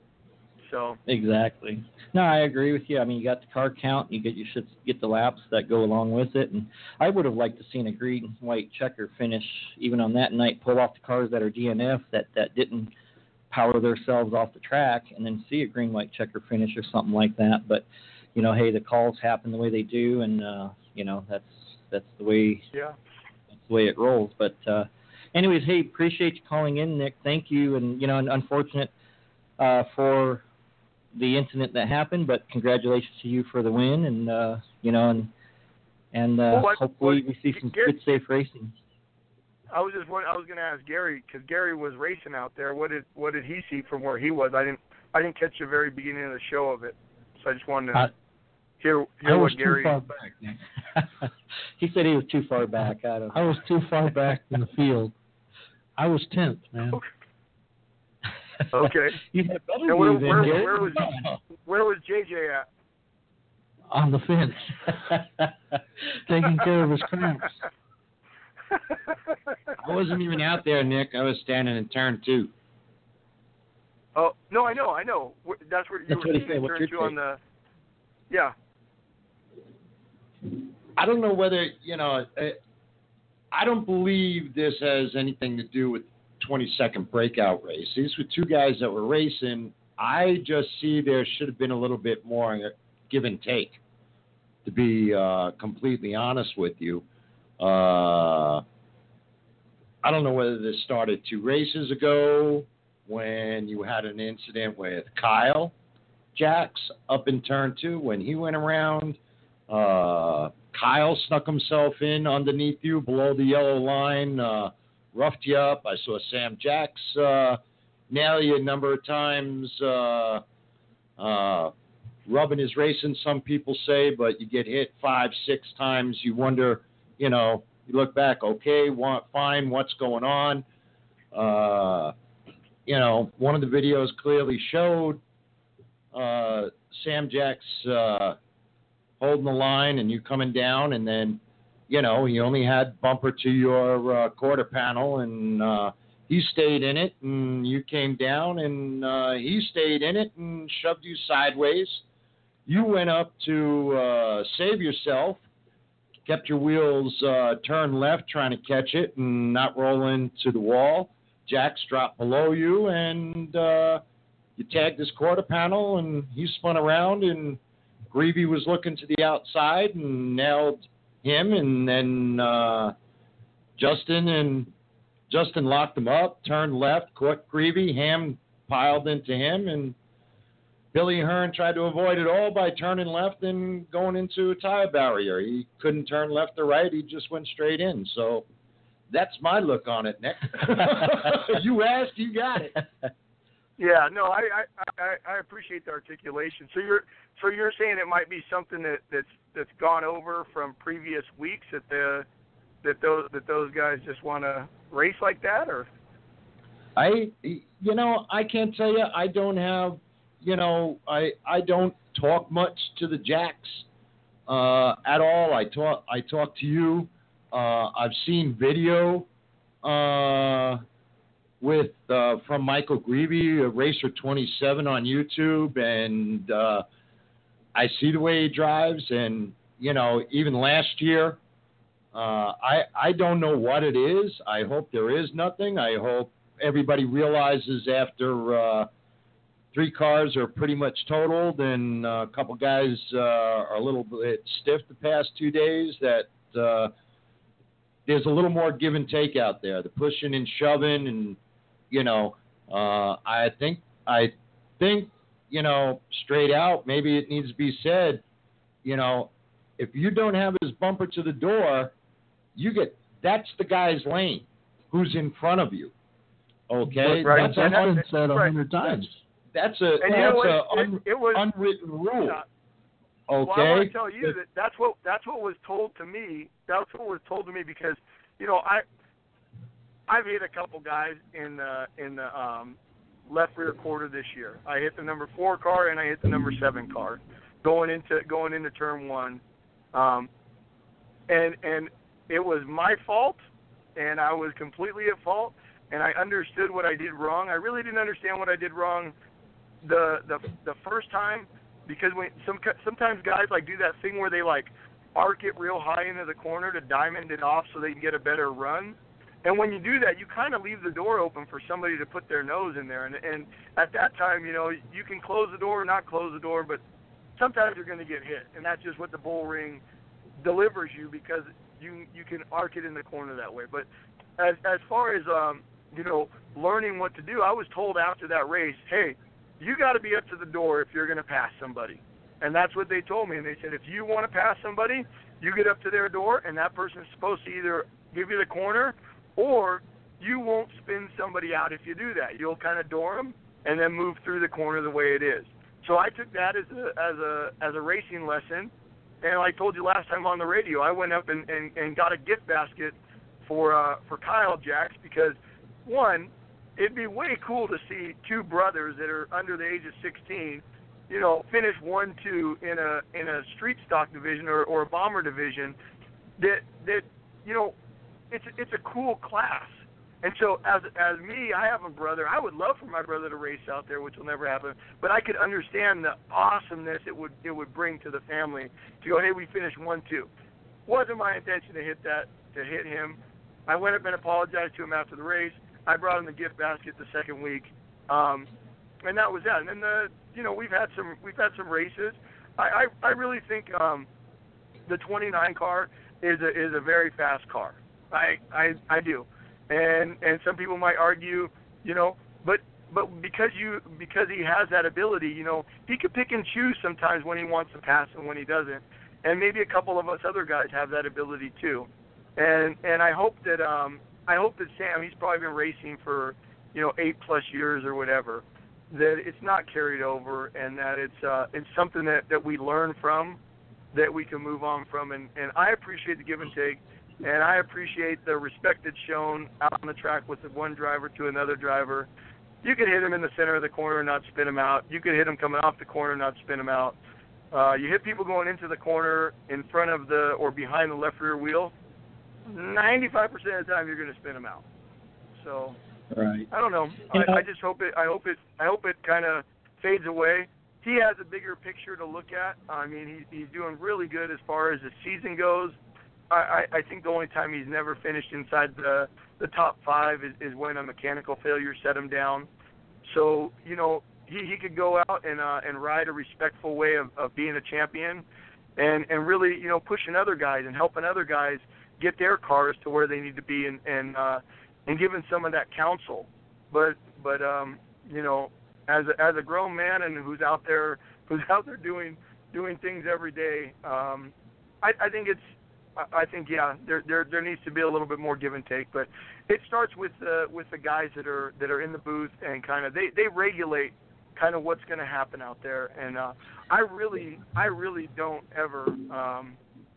So Exactly. No, I agree with you. I mean, you got the car count, you get you should get the laps that go along with it, and I would have liked to seen a green and white checker finish even on that night, pull off the cars that are D N F that that didn't power themselves off the track, and then see a green white checker finish or something like that. But you know, hey, the calls happen the way they do, and uh, you know that's that's the way yeah. that's the way it rolls. But uh, anyways, hey, appreciate you calling in, Nick. Thank you, and you know, and unfortunate uh, for the incident that happened, but congratulations to you for the win, and uh, you know, and and uh, Well, what- hopefully what- we see some Gary- good, safe racing. I was just won- I was going to ask Gary because Gary was racing out there. What did what did he see from where he was? I didn't I didn't catch the very beginning of the show of it, so I just wanted to I- hear I hear was what Gary. too far back, Nick. He said he was too far back. I don't. I was too far back in the field. I was tenth, man. Okay. You had better And where, view than where, Gary. where was where was J J at? On the fence, taking care of his cramps. I wasn't even out there, Nick. I was standing in turn two. Oh no, I know, I know. Wh- That's where you That's were what he seeing said. What's turn your two on the. Yeah. I don't know whether, you know, uh, I don't believe this has anything to do with twenty-second breakout race. These were two guys that were racing. I just see there should have been a little bit more give and take, to be uh, completely honest with you. Uh, I don't know whether this started two races ago when you had an incident with Kyle Jacks up in turn two when he went around. Uh, Kyle snuck himself in underneath you below the yellow line, uh, roughed you up. I saw Sam Jacks uh, nail you a number of times. Uh, uh, rubbing is racing, some people say, but you get hit five, six times. You wonder, you know, you look back, okay, want, fine, what's going on? Uh, you know, one of the videos clearly showed uh, Sam Jacks uh, holding the line and you coming down, and then, you know, he only had bumper to your uh, quarter panel, and uh, he stayed in it, and you came down, and uh, he stayed in it and shoved you sideways. You went up to uh, save yourself, kept your wheels uh, turned left trying to catch it and not roll into the wall. Jacks dropped below you, and uh, you tagged his quarter panel, and he spun around, and Greavy was looking to the outside and nailed him, and then uh, Justin and Justin locked him up, turned left, caught Greavy, Ham piled into him, and Billy Hearn tried to avoid it all by turning left and going into a tire barrier. He couldn't turn left or right. He just went straight in. So that's my look on it, Nick. You asked, you got it. Yeah, no, I, I, I, I appreciate the articulation. So you're so you're saying it might be something that, that's that's gone over from previous weeks that the that those that those guys just want to race like that, or I, you know, I can't tell you. I don't have, you know, I I don't talk much to the Jacks uh, at all. I talk I talk to you. Uh, I've seen video. Uh, with uh, from Michael Greavy, Racer twenty-seven on YouTube, and uh, I see the way he drives. And you know, even last year, uh, I I don't know what it is. I hope there is nothing. I hope everybody realizes after uh, three cars are pretty much totaled, and uh, a couple guys uh, are a little bit stiff the past two days, that uh, there's a little more give and take out there. The pushing and shoving, and you know, uh, I think I think you know, straight out, maybe it needs to be said, you know, if you don't have his bumper to the door, you get that's the guy's lane who's in front of you. Okay, Right. that's, That's a, been said a right. hundred times. that's a And you know that's what? a It, un, it was. unwritten rule. Yeah. Okay. Well, I want to tell you that that's what that's what was told to me. That's what was told to me because, you know, I I've hit a couple guys in the in the um, left rear quarter this year. I hit the number four car and I hit the number seven car going into going into turn one, um, and and it was my fault, and I was completely at fault, and I understood what I did wrong. I really didn't understand what I did wrong the the the first time. Because when some sometimes guys like do that thing where they like arc it real high into the corner to diamond it off so they can get a better run, and when you do that, you kind of leave the door open for somebody to put their nose in there. And and at that time, you know, you can close the door or not close the door, but sometimes you're going to get hit, and that's just what the bull ring delivers you because you you can arc it in the corner that way. But as as far as um you know learning what to do, I was told after that race, hey, you got to be up to the door if you're going to pass somebody. And that's what they told me. And they said, if you want to pass somebody, you get up to their door, and that person's supposed to either give you the corner or you won't spin somebody out if you do that. You'll kind of door them and then move through the corner the way it is. So I took that as a as a, as a racing lesson. And like I told you last time on the radio, I went up and, and, and got a gift basket for uh, for Kyle Jacks because, one, it'd be way cool to see two brothers that are under the age of sixteen, you know, finish one two in a in a street stock division or, or a bomber division. That that you know, it's it's a cool class. And so as as me, I have a brother. I would love for my brother to race out there, which will never happen. But I could understand the awesomeness it would it would bring to the family to go, hey, we finished one two. Wasn't my intention to hit that to hit him. I went up and apologized to him after the race. I brought him the gift basket the second week, um, and that was that. And then the, you know, we've had some we've had some races. I, I, I really think um, the twenty-nine car is a is a very fast car. I I, I do, and and some people might argue, you know, but but because you because he has that ability, you know, he could pick and choose sometimes when he wants to pass and when he doesn't. And maybe a couple of us other guys have that ability too. And and I hope that. Um, I hope that Sam, he's probably been racing for, you know, eight plus years or whatever, that it's not carried over and that it's uh, it's something that, that we learn from, that we can move on from. And, and I appreciate the give and take, and I appreciate the respect that's shown out on the track with the one driver to another driver. You could hit him in the center of the corner and not spin him out. You could hit him coming off the corner and not spin him out. Uh, you hit people going into the corner in front of the or behind the left rear wheel, ninety-five percent of the time you're going to spin them out. So Right. I don't know. You I, know- I just hope it. I hope it. I hope it kind of fades away. He has a bigger picture to look at. I mean, he's he's doing really good as far as the season goes. I, I, I think the only time he's never finished inside the the top five is, is when a mechanical failure set him down. So you know he, he could go out and uh, and ride a respectful way of, of being a champion, and and really you know pushing other guys and helping other guys get their cars to where they need to be, and and uh, and giving some of that counsel. But but um, you know, as a, as a grown man and who's out there who's out there doing doing things every day, um, I, I think it's I, I think yeah, there there there needs to be a little bit more give and take. But it starts with uh, with the guys that are that are in the booth and kind of they, they regulate kind of what's going to happen out there. And uh, I really I really don't ever um,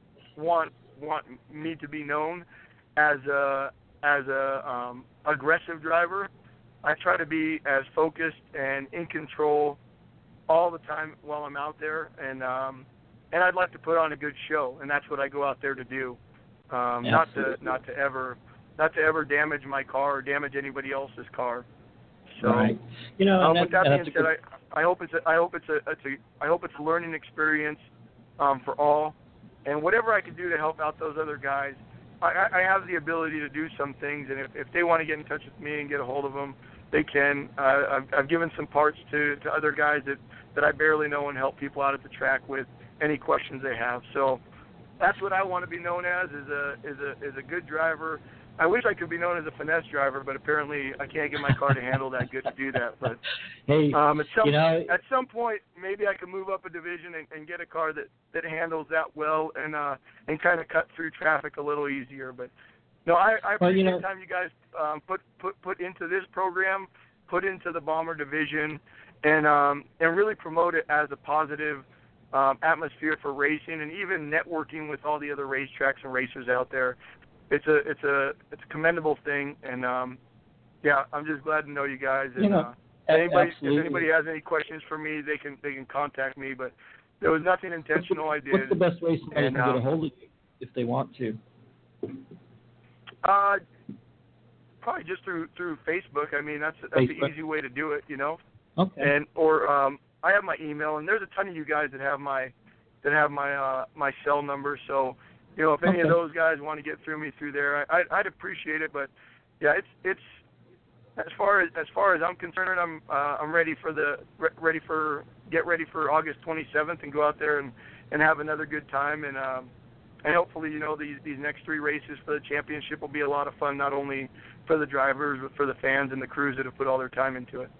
want. want me to be known as a as a um, aggressive driver. I try to be as focused and in control all the time while I'm out there, and um, and I'd like to put on a good show, and that's what I go out there to do. Um, not to not to ever not to ever damage my car or damage anybody else's car. So, right. You know, um, and with that and being that's a said, good- I, I hope it's a, I hope it's a, it's a I hope it's a learning experience um, for all, and whatever I can do to help out those other guys, I, I have the ability to do some things, and if, if they want to get in touch with me and get a hold of them, they can. Uh, I've, I've given some parts to, to other guys that, that I barely know and help people out at the track with any questions they have. So that's what I want to be known as, is a is a is a good driver. I wish I could be known as a finesse driver, but apparently I can't get my car to handle that good to do that. But hey, um, at some you know, at some point, maybe I can move up a division and, and get a car that, that handles that well and uh, and kind of cut through traffic a little easier. But no, I, I Well, you appreciate know- the time you guys um, put put put into this program, put into the Bomber division, and um, and really promote it as a positive um, atmosphere for racing and even networking with all the other racetracks and racers out there. It's a it's a it's a commendable thing, and um, yeah, I'm just glad to know you guys. And You know, uh, anybody, absolutely. if anybody has any questions for me, they can they can contact me. But there was nothing intentional I did. What's the best way somebody And, can get a um, hold of you if they want to? Uh, probably just through through Facebook. I mean, that's that's Facebook. the easy way to do it, you know. Okay. And or um, I have my email, and there's a ton of you guys that have my that have my uh, my cell number. So, you know, if any Okay. of those guys want to get through me through there, I, I'd, I'd appreciate it. But yeah, it's it's as far as as far as I'm concerned, I'm uh, I'm ready for the re- ready for get ready for August twenty-seventh and go out there and, and have another good time. And um, and hopefully, you know, these these next three races for the championship will be a lot of fun, not only for the drivers but for the fans and the crews that have put all their time into it.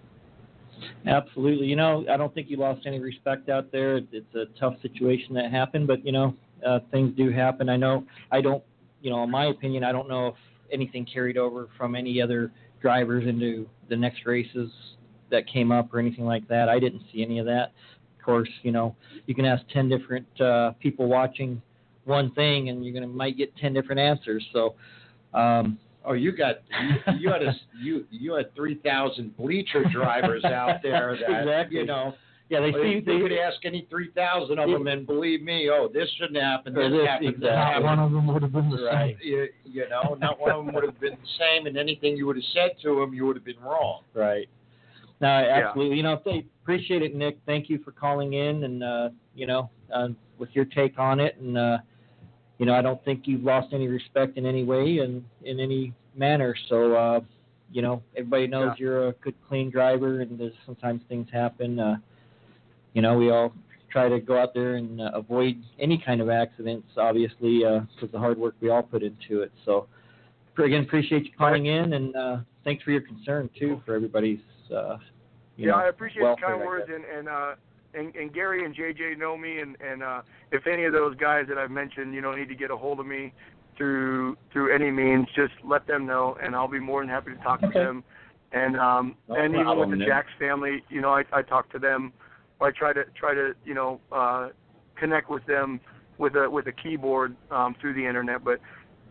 Absolutely. You know, I don't think you lost any respect out there. It's a tough situation that happened, but, you know, uh, things do happen. I know, I don't, you know, in my opinion, I don't know if anything carried over from any other drivers into the next races that came up or anything like that. I didn't see any of that. Of course, you know, you can ask ten different uh, people watching one thing and you're going to might get ten different answers. So, um, Oh, you got you, you had a you you had three thousand bleacher drivers out there that Exactly. you know. yeah, they Well, see, you they, could ask any three thousand of them, and believe me, oh, this shouldn't happen. Or This this, happened. exactly. That Not happened. one of them would have been the Right. same. You, you know, not one of them would have been the same, and anything you would have said to them, you would have been wrong. Right. No, absolutely. You know, they appreciate it, Nick. Thank you for calling in and, uh, you know, uh, with your take on it. And, uh, you know, I don't think you've lost any respect in any way and in any manner. So, uh, you know, everybody knows Yeah. you're a good, clean driver, and there's sometimes things happen. Uh, you know, we all try to go out there and uh, avoid any kind of accidents, obviously, because the hard work we all put into it. So, again, appreciate you calling in, and uh, thanks for your concern, too, for everybody's, uh, you yeah, know, I appreciate welfare, the kind I words, guess. and and, uh, and and Gary and J J know me, and and uh, if any of those guys that I've mentioned, you know, need to get a hold of me through through any means, just let them know, and I'll be more than happy to talk Okay. to them. And um, No and even problem, with the Nick. Jacks family, you know, I, I talk to them, or I try to try to you know uh, connect with them with a with a keyboard um, through the internet. But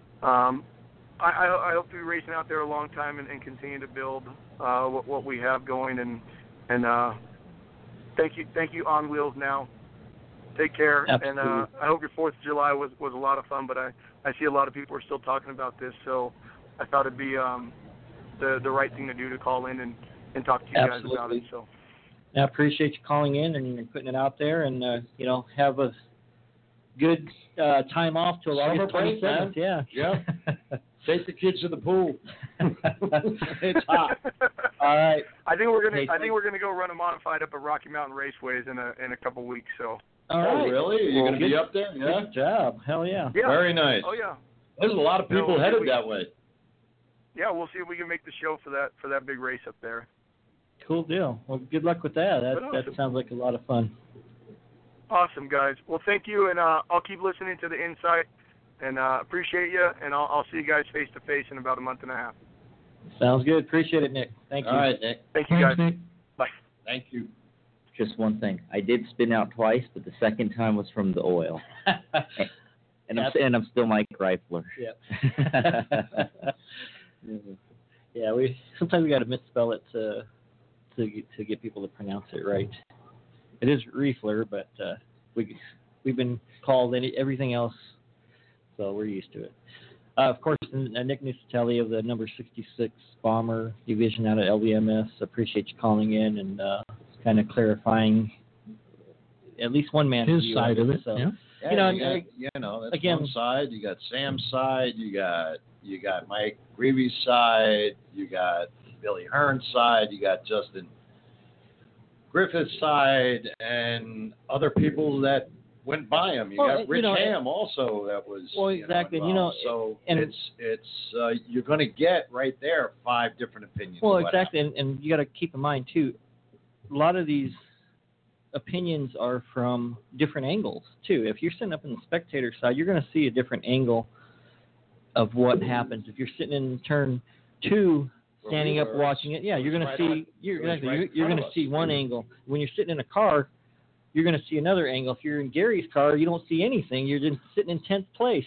um, I, I, I hope to be racing out there a long time and, and continue to build uh, what, what we have going. And and uh, thank you, thank you, On Wheels Now. Take care, and uh, Absolutely. I hope your Fourth of July was, was a lot of fun. But I, I see a lot of people are still talking about this, so I thought it'd be um, the the right thing to do to call in and, and talk to you guys about Absolutely. it. So I appreciate you calling in and putting it out there, and uh, you know, have a good uh, time off till Summer August break, twenty-seventh. Yeah. Yeah. Take the kids to the pool. It's hot. All right. I think we're gonna Hey, I think thank- we're gonna go run a modified up at Rocky Mountain Raceways in a in a couple weeks. So All Oh, right. really? Are you Well, going to be good- up there? Yeah. Good job. Hell yeah. yeah. Very nice. Oh yeah. There's a lot of people No, headed we- that way. Yeah, we'll see if we can make the show for that for that big race up there. Cool deal. Well, good luck with that. That But that awesome. sounds like a lot of fun. Awesome, guys. Well, thank you, and uh, I'll keep listening to the Insight, and uh, appreciate you, and I'll, I'll see you guys face to face in about a month and a half. Sounds good. Appreciate it, Nick. Thank you. All right, Nick. Thank you, guys. Thanks, Nick. Bye. Thank you. Just one thing. I did spin out twice, but the second time was from the oil. And I'm, and I'm still Mike Reifler. Yep. yeah, we sometimes we got to misspell it to to get- to get people to pronounce it right. It is Reefler, but uh, we we've been called any everything else, so we're used to it. Uh, of course, uh, Nick Nusatelli of the number sixty-six Bomber Division out at L V M S. Appreciate you calling in and uh, kind of clarifying at least one man's His view side of it. So, Yeah. Yeah, you know, you, got, I- you know, that's again- one side. You got Sam's side. You got you got Mike Greavy's side. You got Billy Hearn's side. You got Justin Griffith's side, and other people that went by him. You Well, got you Rich know, Ham also that was. Well, you know, exactly, and, you know, involved. so and- it's it's uh, you're going to get right there five different opinions. Well, of what exactly, and, and you got to keep in mind too. A lot of these opinions are from different angles too. If you're sitting up in the spectator side, you're going to see a different angle of what happens. If you're sitting in turn two, Where standing we up were, watching it, yeah, it you're was going right to see. on- You're it was exactly. right You're, in you're front going of to see us. one angle. When you're sitting in a car, you're going to see another angle. If you're in Gary's car, you don't see anything. You're just sitting in tenth place.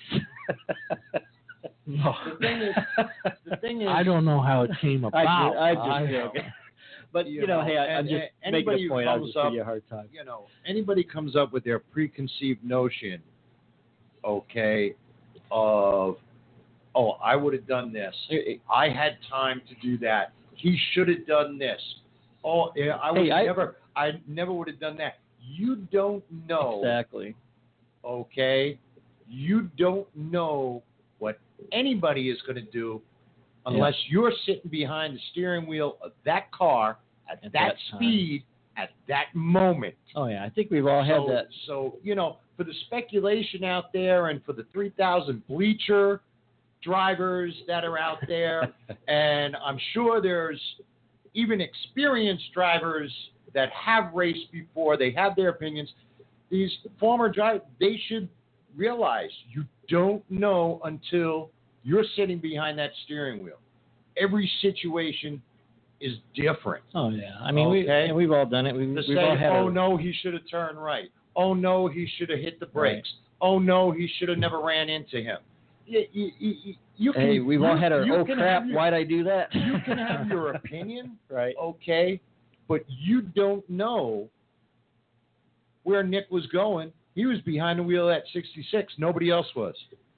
No. The thing is, the thing is, I don't know how it came I, about. I just I- joking. But you, You know, know, hey, I, I'm and- just and making anybody a who point. I'll comes just give up- you a hard time. you know, anybody comes up with their preconceived notion, okay, of, oh, I would have done this. I had time to do that. He should have done this. Oh, yeah, I would Hey, I- never, I never would have done that. You don't know, Exactly. okay? You don't know what anybody is going to do unless you're sitting behind the steering wheel of that car at, At that, that time. speed at that moment. Oh yeah, I think we've all had so, that. So, you know, for the speculation out there and for the three thousand bleacher drivers that are out there, and I'm sure there's even experienced drivers that have raced before, they have their opinions. These former drivers, they should realize you don't know until you're sitting behind that steering wheel. Every situation is different. Oh yeah, I mean we Okay. and we've all done it. We've, To we've say, all had. oh a, no, he should have turned right. Oh no, he should have hit the brakes. Oh no, he should have never ran into him. You, you, you, you can, Hey, we've you, all had our you oh can crap, have your- why'd I do that? You can have your opinion, right. okay, but you don't know where Nick was going. He was behind the wheel at sixty-six. Nobody else was.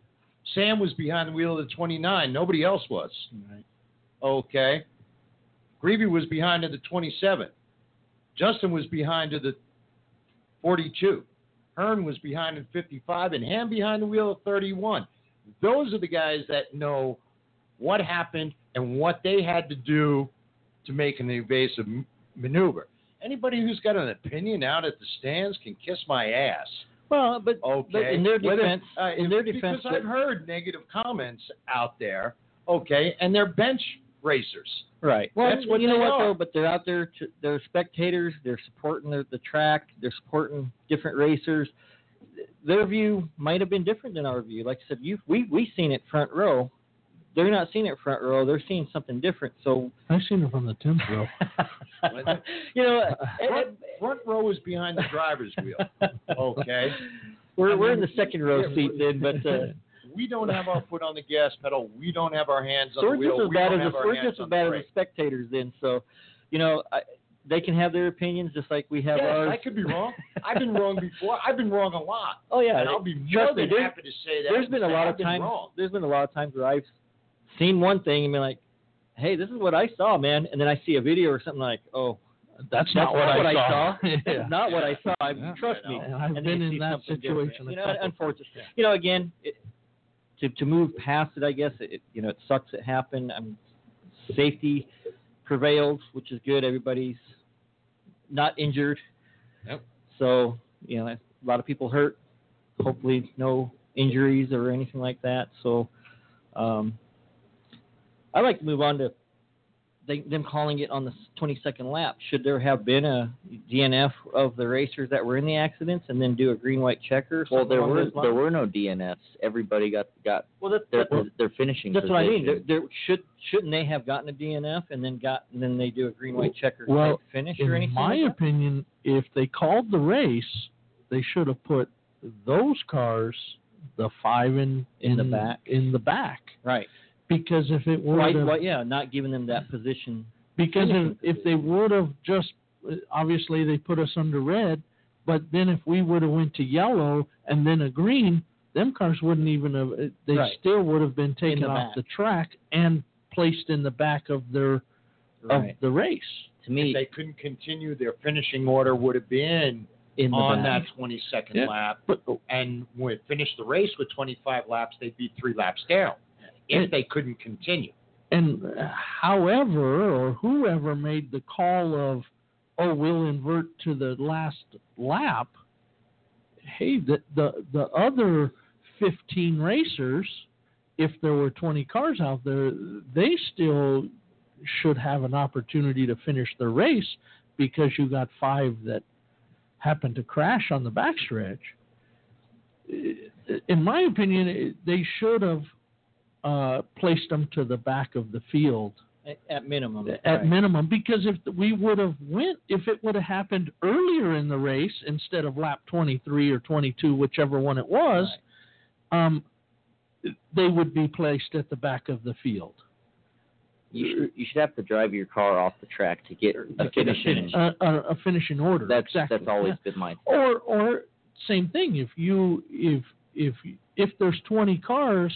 Sam was behind the wheel at twenty-nine. Nobody else was. Right. Okay. Greavy was behind at the twenty-seven. Justin was behind at the forty-two. Hearn was behind at fifty-five, and Ham behind the wheel at thirty-one. Those are the guys that know what happened and what they had to do to make an evasive m- maneuver. Anybody who's got an opinion out at the stands can kiss my ass. Well, but, Okay. but in their Whether- defense, uh, in if- their defense, because I've heard negative comments out there. Okay, and they're bench racers. right. Well, That's what you know they what are. though. But they're out there. To, they're spectators. They're supporting the, the track. They're supporting different racers. Their view might have been different than our view. Like I said, you we we seen it front row. They're not seeing it front row. They're seeing something different. So I've seen it from the tenth row. you know, Front, front row is behind the driver's wheel. Okay. we're I we're in mean, the second row yeah, seat then, but. Uh, We don't have our foot on the gas pedal. We don't have our hands on So we're the wheel. just as we bad don't as have the, our we're hands just as on bad the as brake. the spectators then. So, you know, I, they can have their opinions just like we have Yes, ours. I could be wrong. I've been wrong before. I've been wrong a lot. Oh yeah, and I'll be trust more me, than there- happy to say that. there's and been a say lot I've of been times. wrong. There's been a lot of times where I've seen one thing and been like, "Hey, this is what I saw, man," and then I see a video or something like, "Oh, That's, that's not what, I, saw. Yeah. That's not what I saw. I, Yeah. Trust I me." know. And I've And been they in see that something situation. different. a You know, couple unfortunately, times. you know, again, it, to to move past it, I guess it, you know, it sucks. It happened. I'm safety prevailed, which is good. Everybody's not injured. Yep. So, you know, a lot of people hurt. Hopefully, no injuries or anything like that. So, um, I'd like to move on to they, them calling it on the twenty-second lap. Should there have been a D N F of the racers that were in the accidents and then do a green white checker? or Well, something there along were those lines? there were no D N Fs. Everybody got got Well, that's, their that's, their finishing. that's what I mean. There, position. there should shouldn't they have gotten a D N F and then got and then they do a green white checker Well, type finish or In anything? my like that? opinion, if they called the race, they should have put those cars, the five in In the back. in the back. Right. Because if it would Right. have, Well, yeah, not giving them that position. because finishing if, if they would have just, obviously they put us under red, but then if we would have went to yellow and then a green, them cars wouldn't even have, they Right. still would have been taken the off back. the track and placed in the back of their Right. of the race. To me, If they couldn't continue, their finishing order would have been In the on back. that twenty-second Yeah. lap. But And when it finished the race with twenty-five laps, they'd be three laps down if And- they couldn't continue. And uh, however or whoever made the call of, oh, we'll invert to the last lap, hey, the the, the other fifteen racers, if there were twenty cars out there, they still should have an opportunity to finish their race because you got five that happened to crash on the backstretch. In my opinion, they should have uh, placed them to the back of the field At, at minimum. at right. minimum, because if we would have went, if it would have happened earlier in the race instead of lap twenty-three or twenty-two, whichever one it was, um, they would be placed at the back of the field. you should, you should have to drive your car off the track to get a finishing. A, a, a finishing order. That's exactly. that's always Yeah. been my. Or or same thing. If you if if if there's twenty cars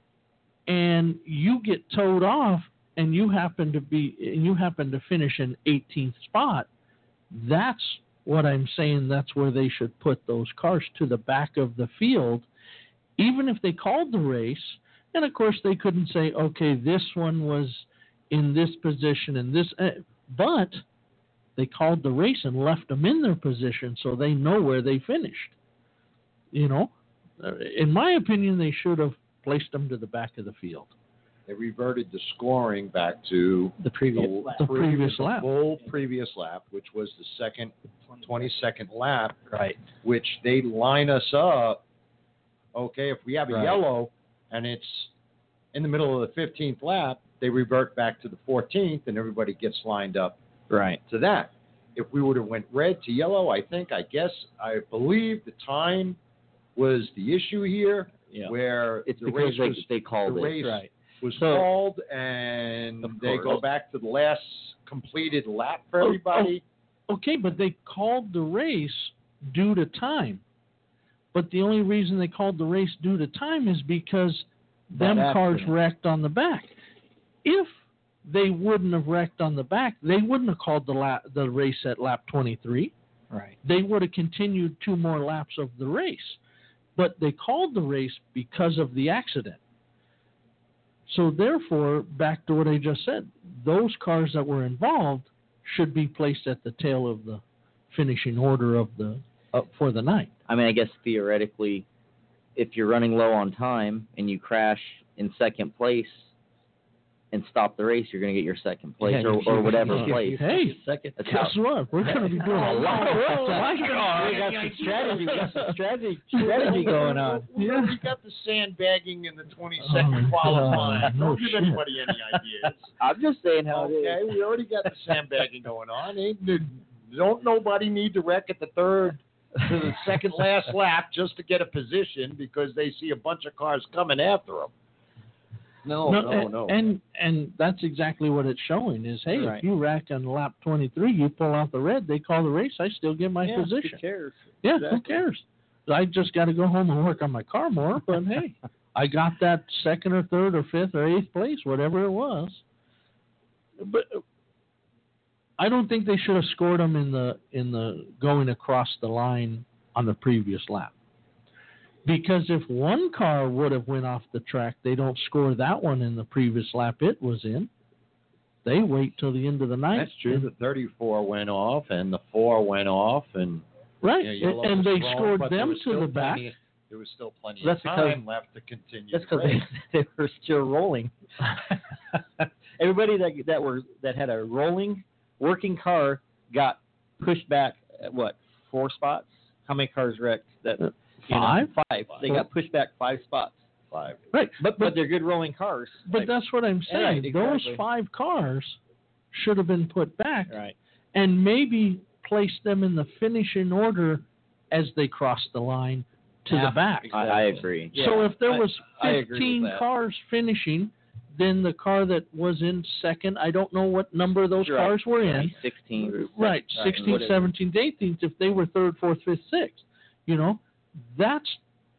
and you get towed off and you happen to be and you happen to finish in eighteenth spot, that's what I'm saying. That's where they should put those cars, to the back of the field, even if they called the race. And of course, they couldn't say, okay, this one was in this position and this, uh, but they called the race and left them in their position so they know where they finished. You know, Uh, in my opinion, they should have placed them to the back of the field. They reverted the scoring back to The previous the, lap. The previous lap. full previous lap, which was the second twenty-second lap, Right. which they line us up. Okay, if we have a Right. yellow and it's in the middle of the fifteenth lap, they revert back to the fourteenth, and everybody gets lined up Right. to that. If we would have went red to yellow, I think, I guess, I believe the time was the issue here, Yeah. where It's the because race they, was, they the called it. race Right. was So- called, and Of they course. go back to the last completed lap for Oh, everybody. Okay, but they called the race due to time. But the only reason they called the race due to time is because them That cars accident. wrecked on the back. If they wouldn't have wrecked on the back, they wouldn't have called the lap, the race at lap twenty-three. Right. They would have continued two more laps of the race. But they called the race because of the accident. So therefore, back to what I just said, those cars that were involved should be placed at the tail of the finishing order of the uh, for the night. I mean, I guess theoretically, if you're running low on time and you crash in second place and stop the race, you're going to get your second place Yeah, or, you- or you- whatever you- place. Hey, Second. That's guess how- what? We're going to be doing a lot of work tonight. We got some strategy. We got some strategy, strategy going on. Yeah. We got the sandbagging in the twenty-second Oh, qualifying. God, no Don't give shit. anybody any ideas. I'm just saying how it Okay, is. we already got the sandbagging going on. Ain't, don't nobody need to wreck at the third to the second last lap just to get a position because they see a bunch of cars coming after them. No, no, and, no. And and that's exactly what it's showing is, hey, Right. if you rack on lap twenty-three, you pull out the red, they call the race, I still get my Yeah, position. Who cares? Yeah, Exactly. who cares? I just got to go home and work on my car more, but hey, I got that second or third or fifth or eighth place, whatever it was. But I don't think they should have scored them in the in the going across the line on the previous lap. Because if one car would have went off the track, they don't score that one in the previous lap it was in. They wait till the end of the night. That's true. The thirty-four went off and the four went off, and Right, yeah, and, yellow and was they wrong, scored but there them was to still the back. plenty- There was still plenty That's of because- time left to continue. That's the because race. they, they were still rolling. Everybody that that were that had a rolling working car got pushed back at what, four spots? How many cars wrecked? That you know, Five? five. They got pushed back five spots. Five. Right, But but they're good rolling cars. But Like, that's what I'm saying. Right, exactly. Those five cars should have been put back right. and maybe place them in the finishing order as they cross the line to Yeah, the back. I, I agree. So Yeah, if there I- was I agree with fifteen that. cars finishing, then the car that was in second, I don't know what number those Right. cars were in. sixteen. Right, Right, sixteenth, whatever. seventeenth, eighteenth, if they were third, fourth, fifth, sixth, you know, that's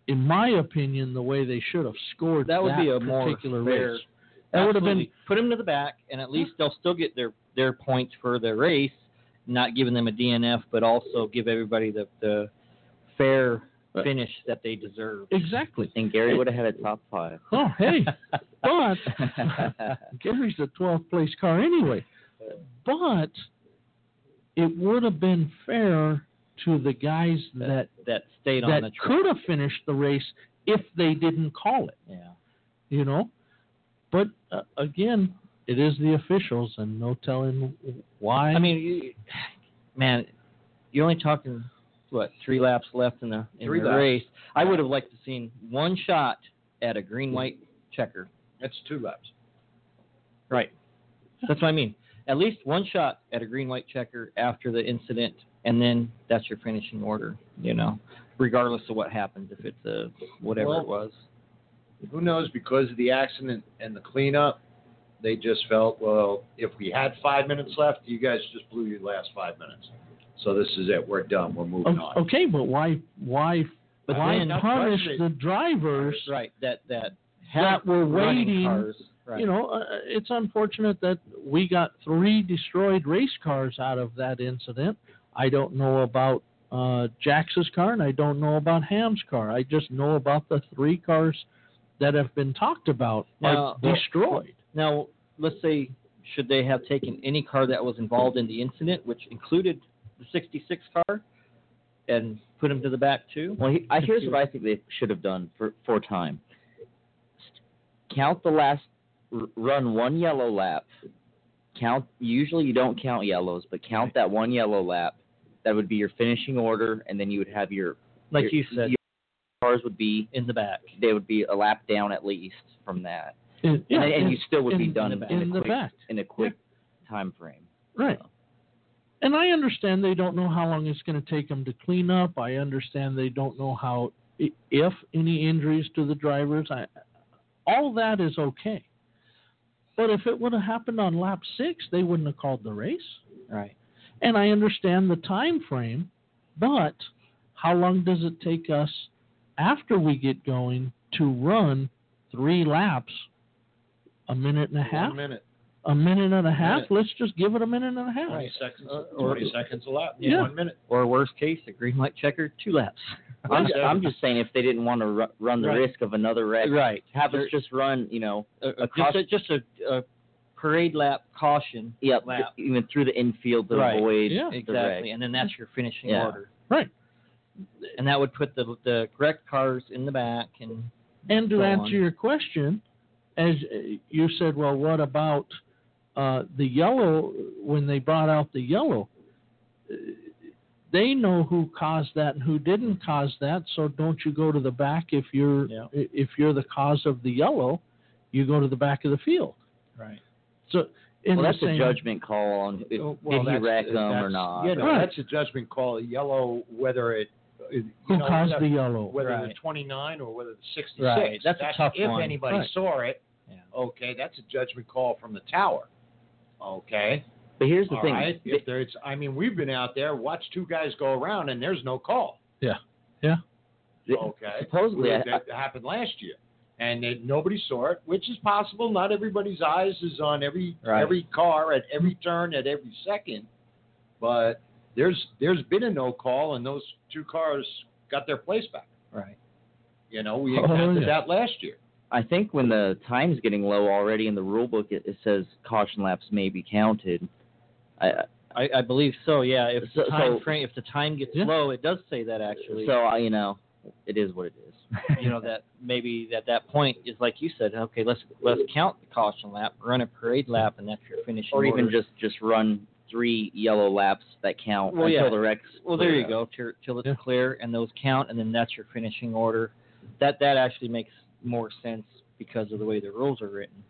in my opinion, the way they should have scored That would be a particular more fair. race. That would have been Absolutely. Put them to the back, and at least they'll still get their, their points for the race, not giving them a D N F, but also give everybody the, the fair finish that they deserve. exactly. And Gary would have had a top five. Oh, hey, but Gary's a twelfth place car anyway. But it would have been fair to the guys that that stayed on that the track. could have finished the race if they didn't call it. Yeah. You know, but uh, again, it is the officials, and no telling why. I mean, you, man, you're only talking what three laps left in the in Three the laps. race. I would have liked to seen one shot at a green-white checker. That's two laps. Right. That's what I mean. At least one shot at a green-white checker after the incident, and then that's your finishing order. You know, regardless of what happens, if it's a whatever Well, it was. Who knows? Because of the accident and the cleanup, they just felt, well, if we had five minutes left, you guys just blew your last five minutes. So this is it. We're done. We're moving O- on. okay, but why why But why then- punish That's the drivers Right. That that that were running waiting? cars. Right. You know, uh, it's unfortunate that we got three destroyed race cars out of that incident. I don't know about uh, Jax's car, and I don't know about Ham's car. I just know about the three cars that have been talked about Now- are destroyed. Now, let's say, should they have taken any car that was involved in the incident, which included the sixty-six car, and put them to the back too? Well, he, I, here's what I think they should have done for, for time. Count the last, r- run one yellow lap. Count. Usually you don't count yellows, but count that one yellow lap. That would be your finishing order, and then you would have your, Like your, you said, your cars would be, in the back. they would be a lap down at least from that, And, yeah, and, and in- you still would in, be done in the in, in a the quick back. in a quick time frame. Right. And I understand they don't know how long it's going to take them to clean up. I understand they don't know how, i- if any injuries to the drivers. I, all that is okay. But if it would have happened on lap six, they wouldn't have called the race. Right. And I understand the time frame, but how long does it take us after we get going to run three laps? A minute and a half? One minute. A minute and a half? Minute. Let's just give it a minute and a half. twenty seconds. Uh, or- twenty seconds a lap. Yeah. One minute. Or worst case, a green light checker, two laps. I'm, I'm just saying, if they didn't want to ru- run the Right. risk of another wreck, Right. have us There- just run, you know, Uh, a just caution- a, just a, a parade lap caution. yep, lap. even through the infield to Right. avoid Yeah. the Exactly. wreck. And then that's your finishing Yeah. order. Right. And that would put the the correct cars in the back. And And to Go answer on. your question, as uh, you said, well, what about uh, the yellow? When they brought out the yellow, uh, they know who caused that and who didn't cause that. So don't you go to the back if you're Yeah. if you're the cause of the yellow, you go to the back of the field. right. So in Well, the that's same, a judgment call on if, Oh, well, did he that's- wreck them or that's- not. Yeah, no, Right. that's a judgment call. Yellow, whether it, you who know, caused whether, the yellow. whether Right. the twenty-nine or whether the sixty-six. Right. That's a tough if one. anybody Right. saw it. Yeah. Okay, that's a judgment call from the tower. Okay. But here's the All thing. right. If there's, I mean, we've been out there, watched two guys go around, and there's no call. Yeah. Yeah. Okay. Supposedly, I- that happened last year, and it, nobody saw it, which is possible. Not everybody's eyes is on every Right. every car at every turn at every second, but there's there's been a no call, and those two cars got their place back. Right. You know, we Oh, encountered yeah. that last year. I think when the time's getting low already in the rule book, it, it says caution laps may be counted. I, I, I believe so. Yeah. If So- the time so- frame, if the time gets Yeah. low, it does say that actually. so I, you know, it is what it is. you know that maybe at that point is like you said. Okay, let's let's count the caution lap, run a parade lap, and that's your finishing. or even order. just just run three yellow laps that count Well, until yeah. the wreck's Well, there clear you up. go. Till, till it's Yeah. clear and those count, and then that's your finishing order. That that actually makes more sense because of the way the rules are written.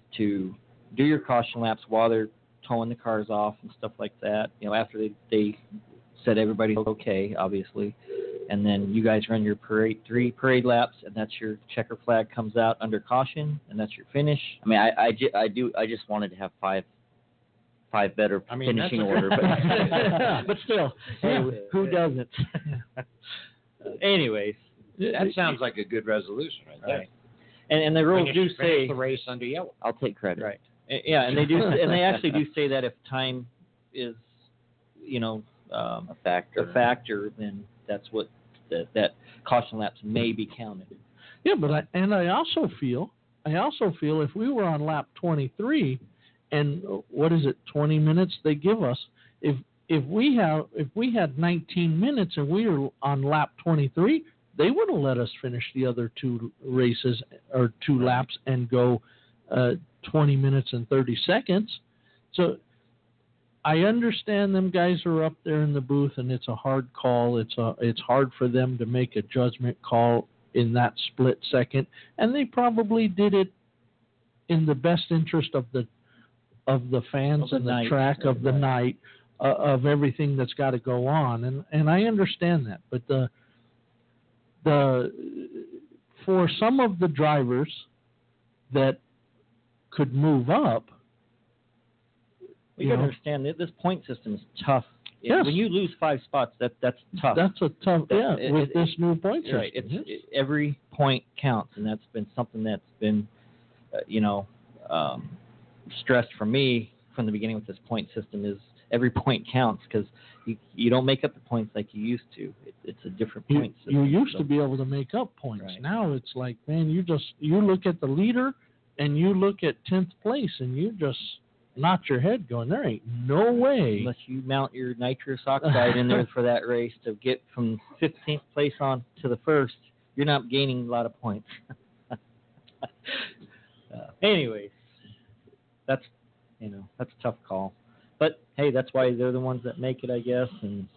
To do your caution laps while they're towing the cars off and stuff like that. You know, after they they said everybody's okay, obviously, and then you guys run your parade three parade laps, and that's your checker flag comes out under caution, and that's your finish. I mean, I, I, ju- I do. I just wanted to have five, five better I mean, that's finishing a- order. But but still, hey, who doesn't? Anyways, That sounds like a good resolution right there. Right. And and the rules do Finish say the race under yellow. I'll take credit. right. Uh, Yeah, and they do, and they actually do say that if time is, you know, um, A factor. a factor, then that's what that that caution laps may be counted. Yeah, but I, and I also feel, I also feel if we were on lap twenty-three, and uh, what is it, twenty minutes they give us, if if we have if we had nineteen minutes and we were on lap twenty-three, they would have let us finish the other two races or two laps and go uh, twenty minutes and thirty seconds. So I understand them guys are up there in the booth and it's a hard call. It's a it's hard for them to make a judgment call in that split second, and they probably did it in the best interest of the of the fans Of the and the night. track of the Right. night uh, of everything that's got to go on, and and I understand that, but the the for some of the drivers that could move up, You you got to know, understand that this point system is tough. Yes. When you lose five spots, that that's tough. that's a tough, That- yeah, it- with it- this new point system. right. It's yes. it, every point counts, and that's been something that's been, uh, you know, um, stressed for me from the beginning with this point system is every point counts because you you don't make up the points like you used to. It, it's a different You, point you system. used so- to be able to make up points. Right. Now it's like, man, you just you look at the leader and you look at tenth place and you just nod your head, going, there ain't no way. unless you mount your nitrous oxide in there for that race to get from fifteenth place on to the first, you're not gaining a lot of points. uh, anyways, that's you know that's a tough call, but hey, that's why they're the ones that make it, I guess, and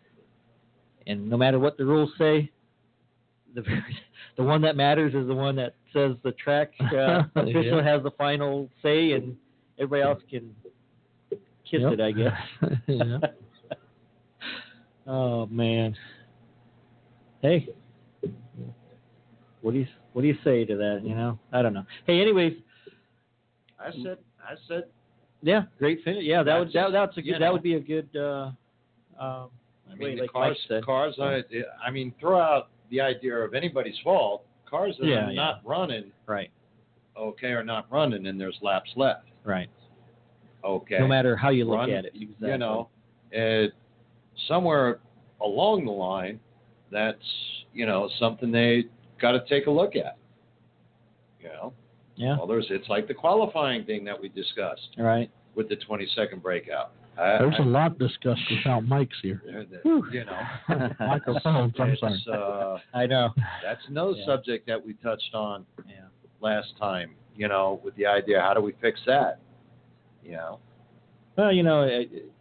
and no matter what the rules say, the the one that matters is the one that says the track uh, official Yeah. has the final say, and everybody else can kiss Yep. it, I guess. Yeah. Oh man. Hey, what do you what do you say to that? You know, I don't know. Hey, anyways, I said, I said, yeah, great finish. Yeah, that would That's that, just, that's a you good know. that would be a good. Uh, um, I way, mean, the like cars, Mike said. cars. I, I mean, throw out the idea of anybody's fault. Cars that Yeah, are yeah. not running, Right, okay, are not running, and there's laps left. right. Okay. No matter how you look Run, at it, exactly. You know, uh, somewhere along the line, that's you know something they got to take a look at. You know, Yeah. well, there's it's like the qualifying thing that we discussed All right. with the twenty second breakout. I, There's I, a lot discussed without mics here. there- there- Whew. you know, Microphones, I'm sorry. it's, uh, I know. that's another Yeah. subject that we touched on Yeah. last time. You know, with the idea, how do we fix that? You know, Well, you know, it, it-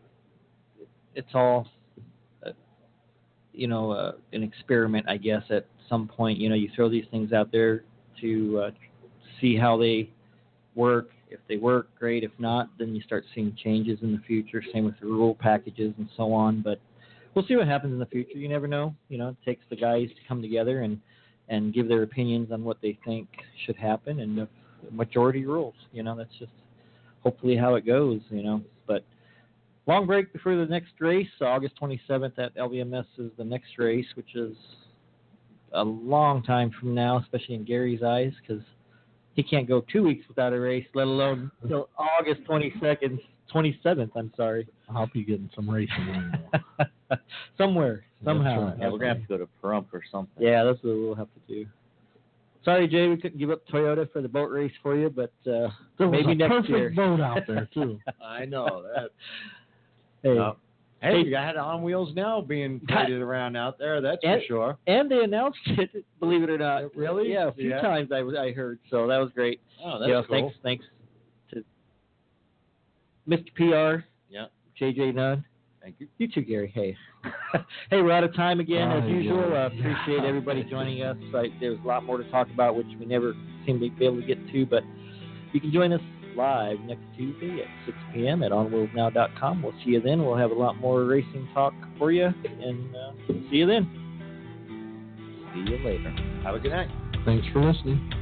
it's all, uh, you know, uh, an experiment, I guess. At some point, you know, you throw these things out there to uh, see how they work. If they work, great. If not, then you start seeing changes in the future. Same with the rule packages and so on. But we'll see what happens in the future. You never know. You know, it takes the guys to come together and, and give their opinions on what they think should happen, and the majority rules. You know, that's just hopefully how it goes, you know. But long break before the next race. August twenty-seventh at L B M S is the next race, which is a long time from now, especially in Gary's eyes, because he can't go two weeks without a race, let alone until August twenty-second, twenty-seventh, I'm sorry. I hope you're getting some racing in there. Somewhere, somehow. right. Yeah, we're gonna have to go to Pahrump or something. Yeah, that's what we'll have to do. Sorry, Jay, we couldn't give up Toyota for the boat race for you, but uh, There was maybe a next perfect year. boat out there, too. I know that. Hey, No. Hey, Hey. you got on wheels now being God. paraded around out there. That's And- for sure. and they announced it, believe it or not. Really? Yeah, a few Yeah. times I, I heard, so that was great. Oh, that's yeah, cool. thanks, thanks to Mister P R, Yeah. J J Nunn. Thank you. You too, Gary. Hey, hey, we're out of time again as Oh, usual. yeah. Uh, appreciate everybody joining us. I, there's a lot more to talk about, which we never seem to be able to get to, but you can join us live next Tuesday at six p.m. at on wheels now dot com. We'll see you then. We'll have a lot more racing talk for you, and uh, see you then. See you later. Have a good night. Thanks for listening.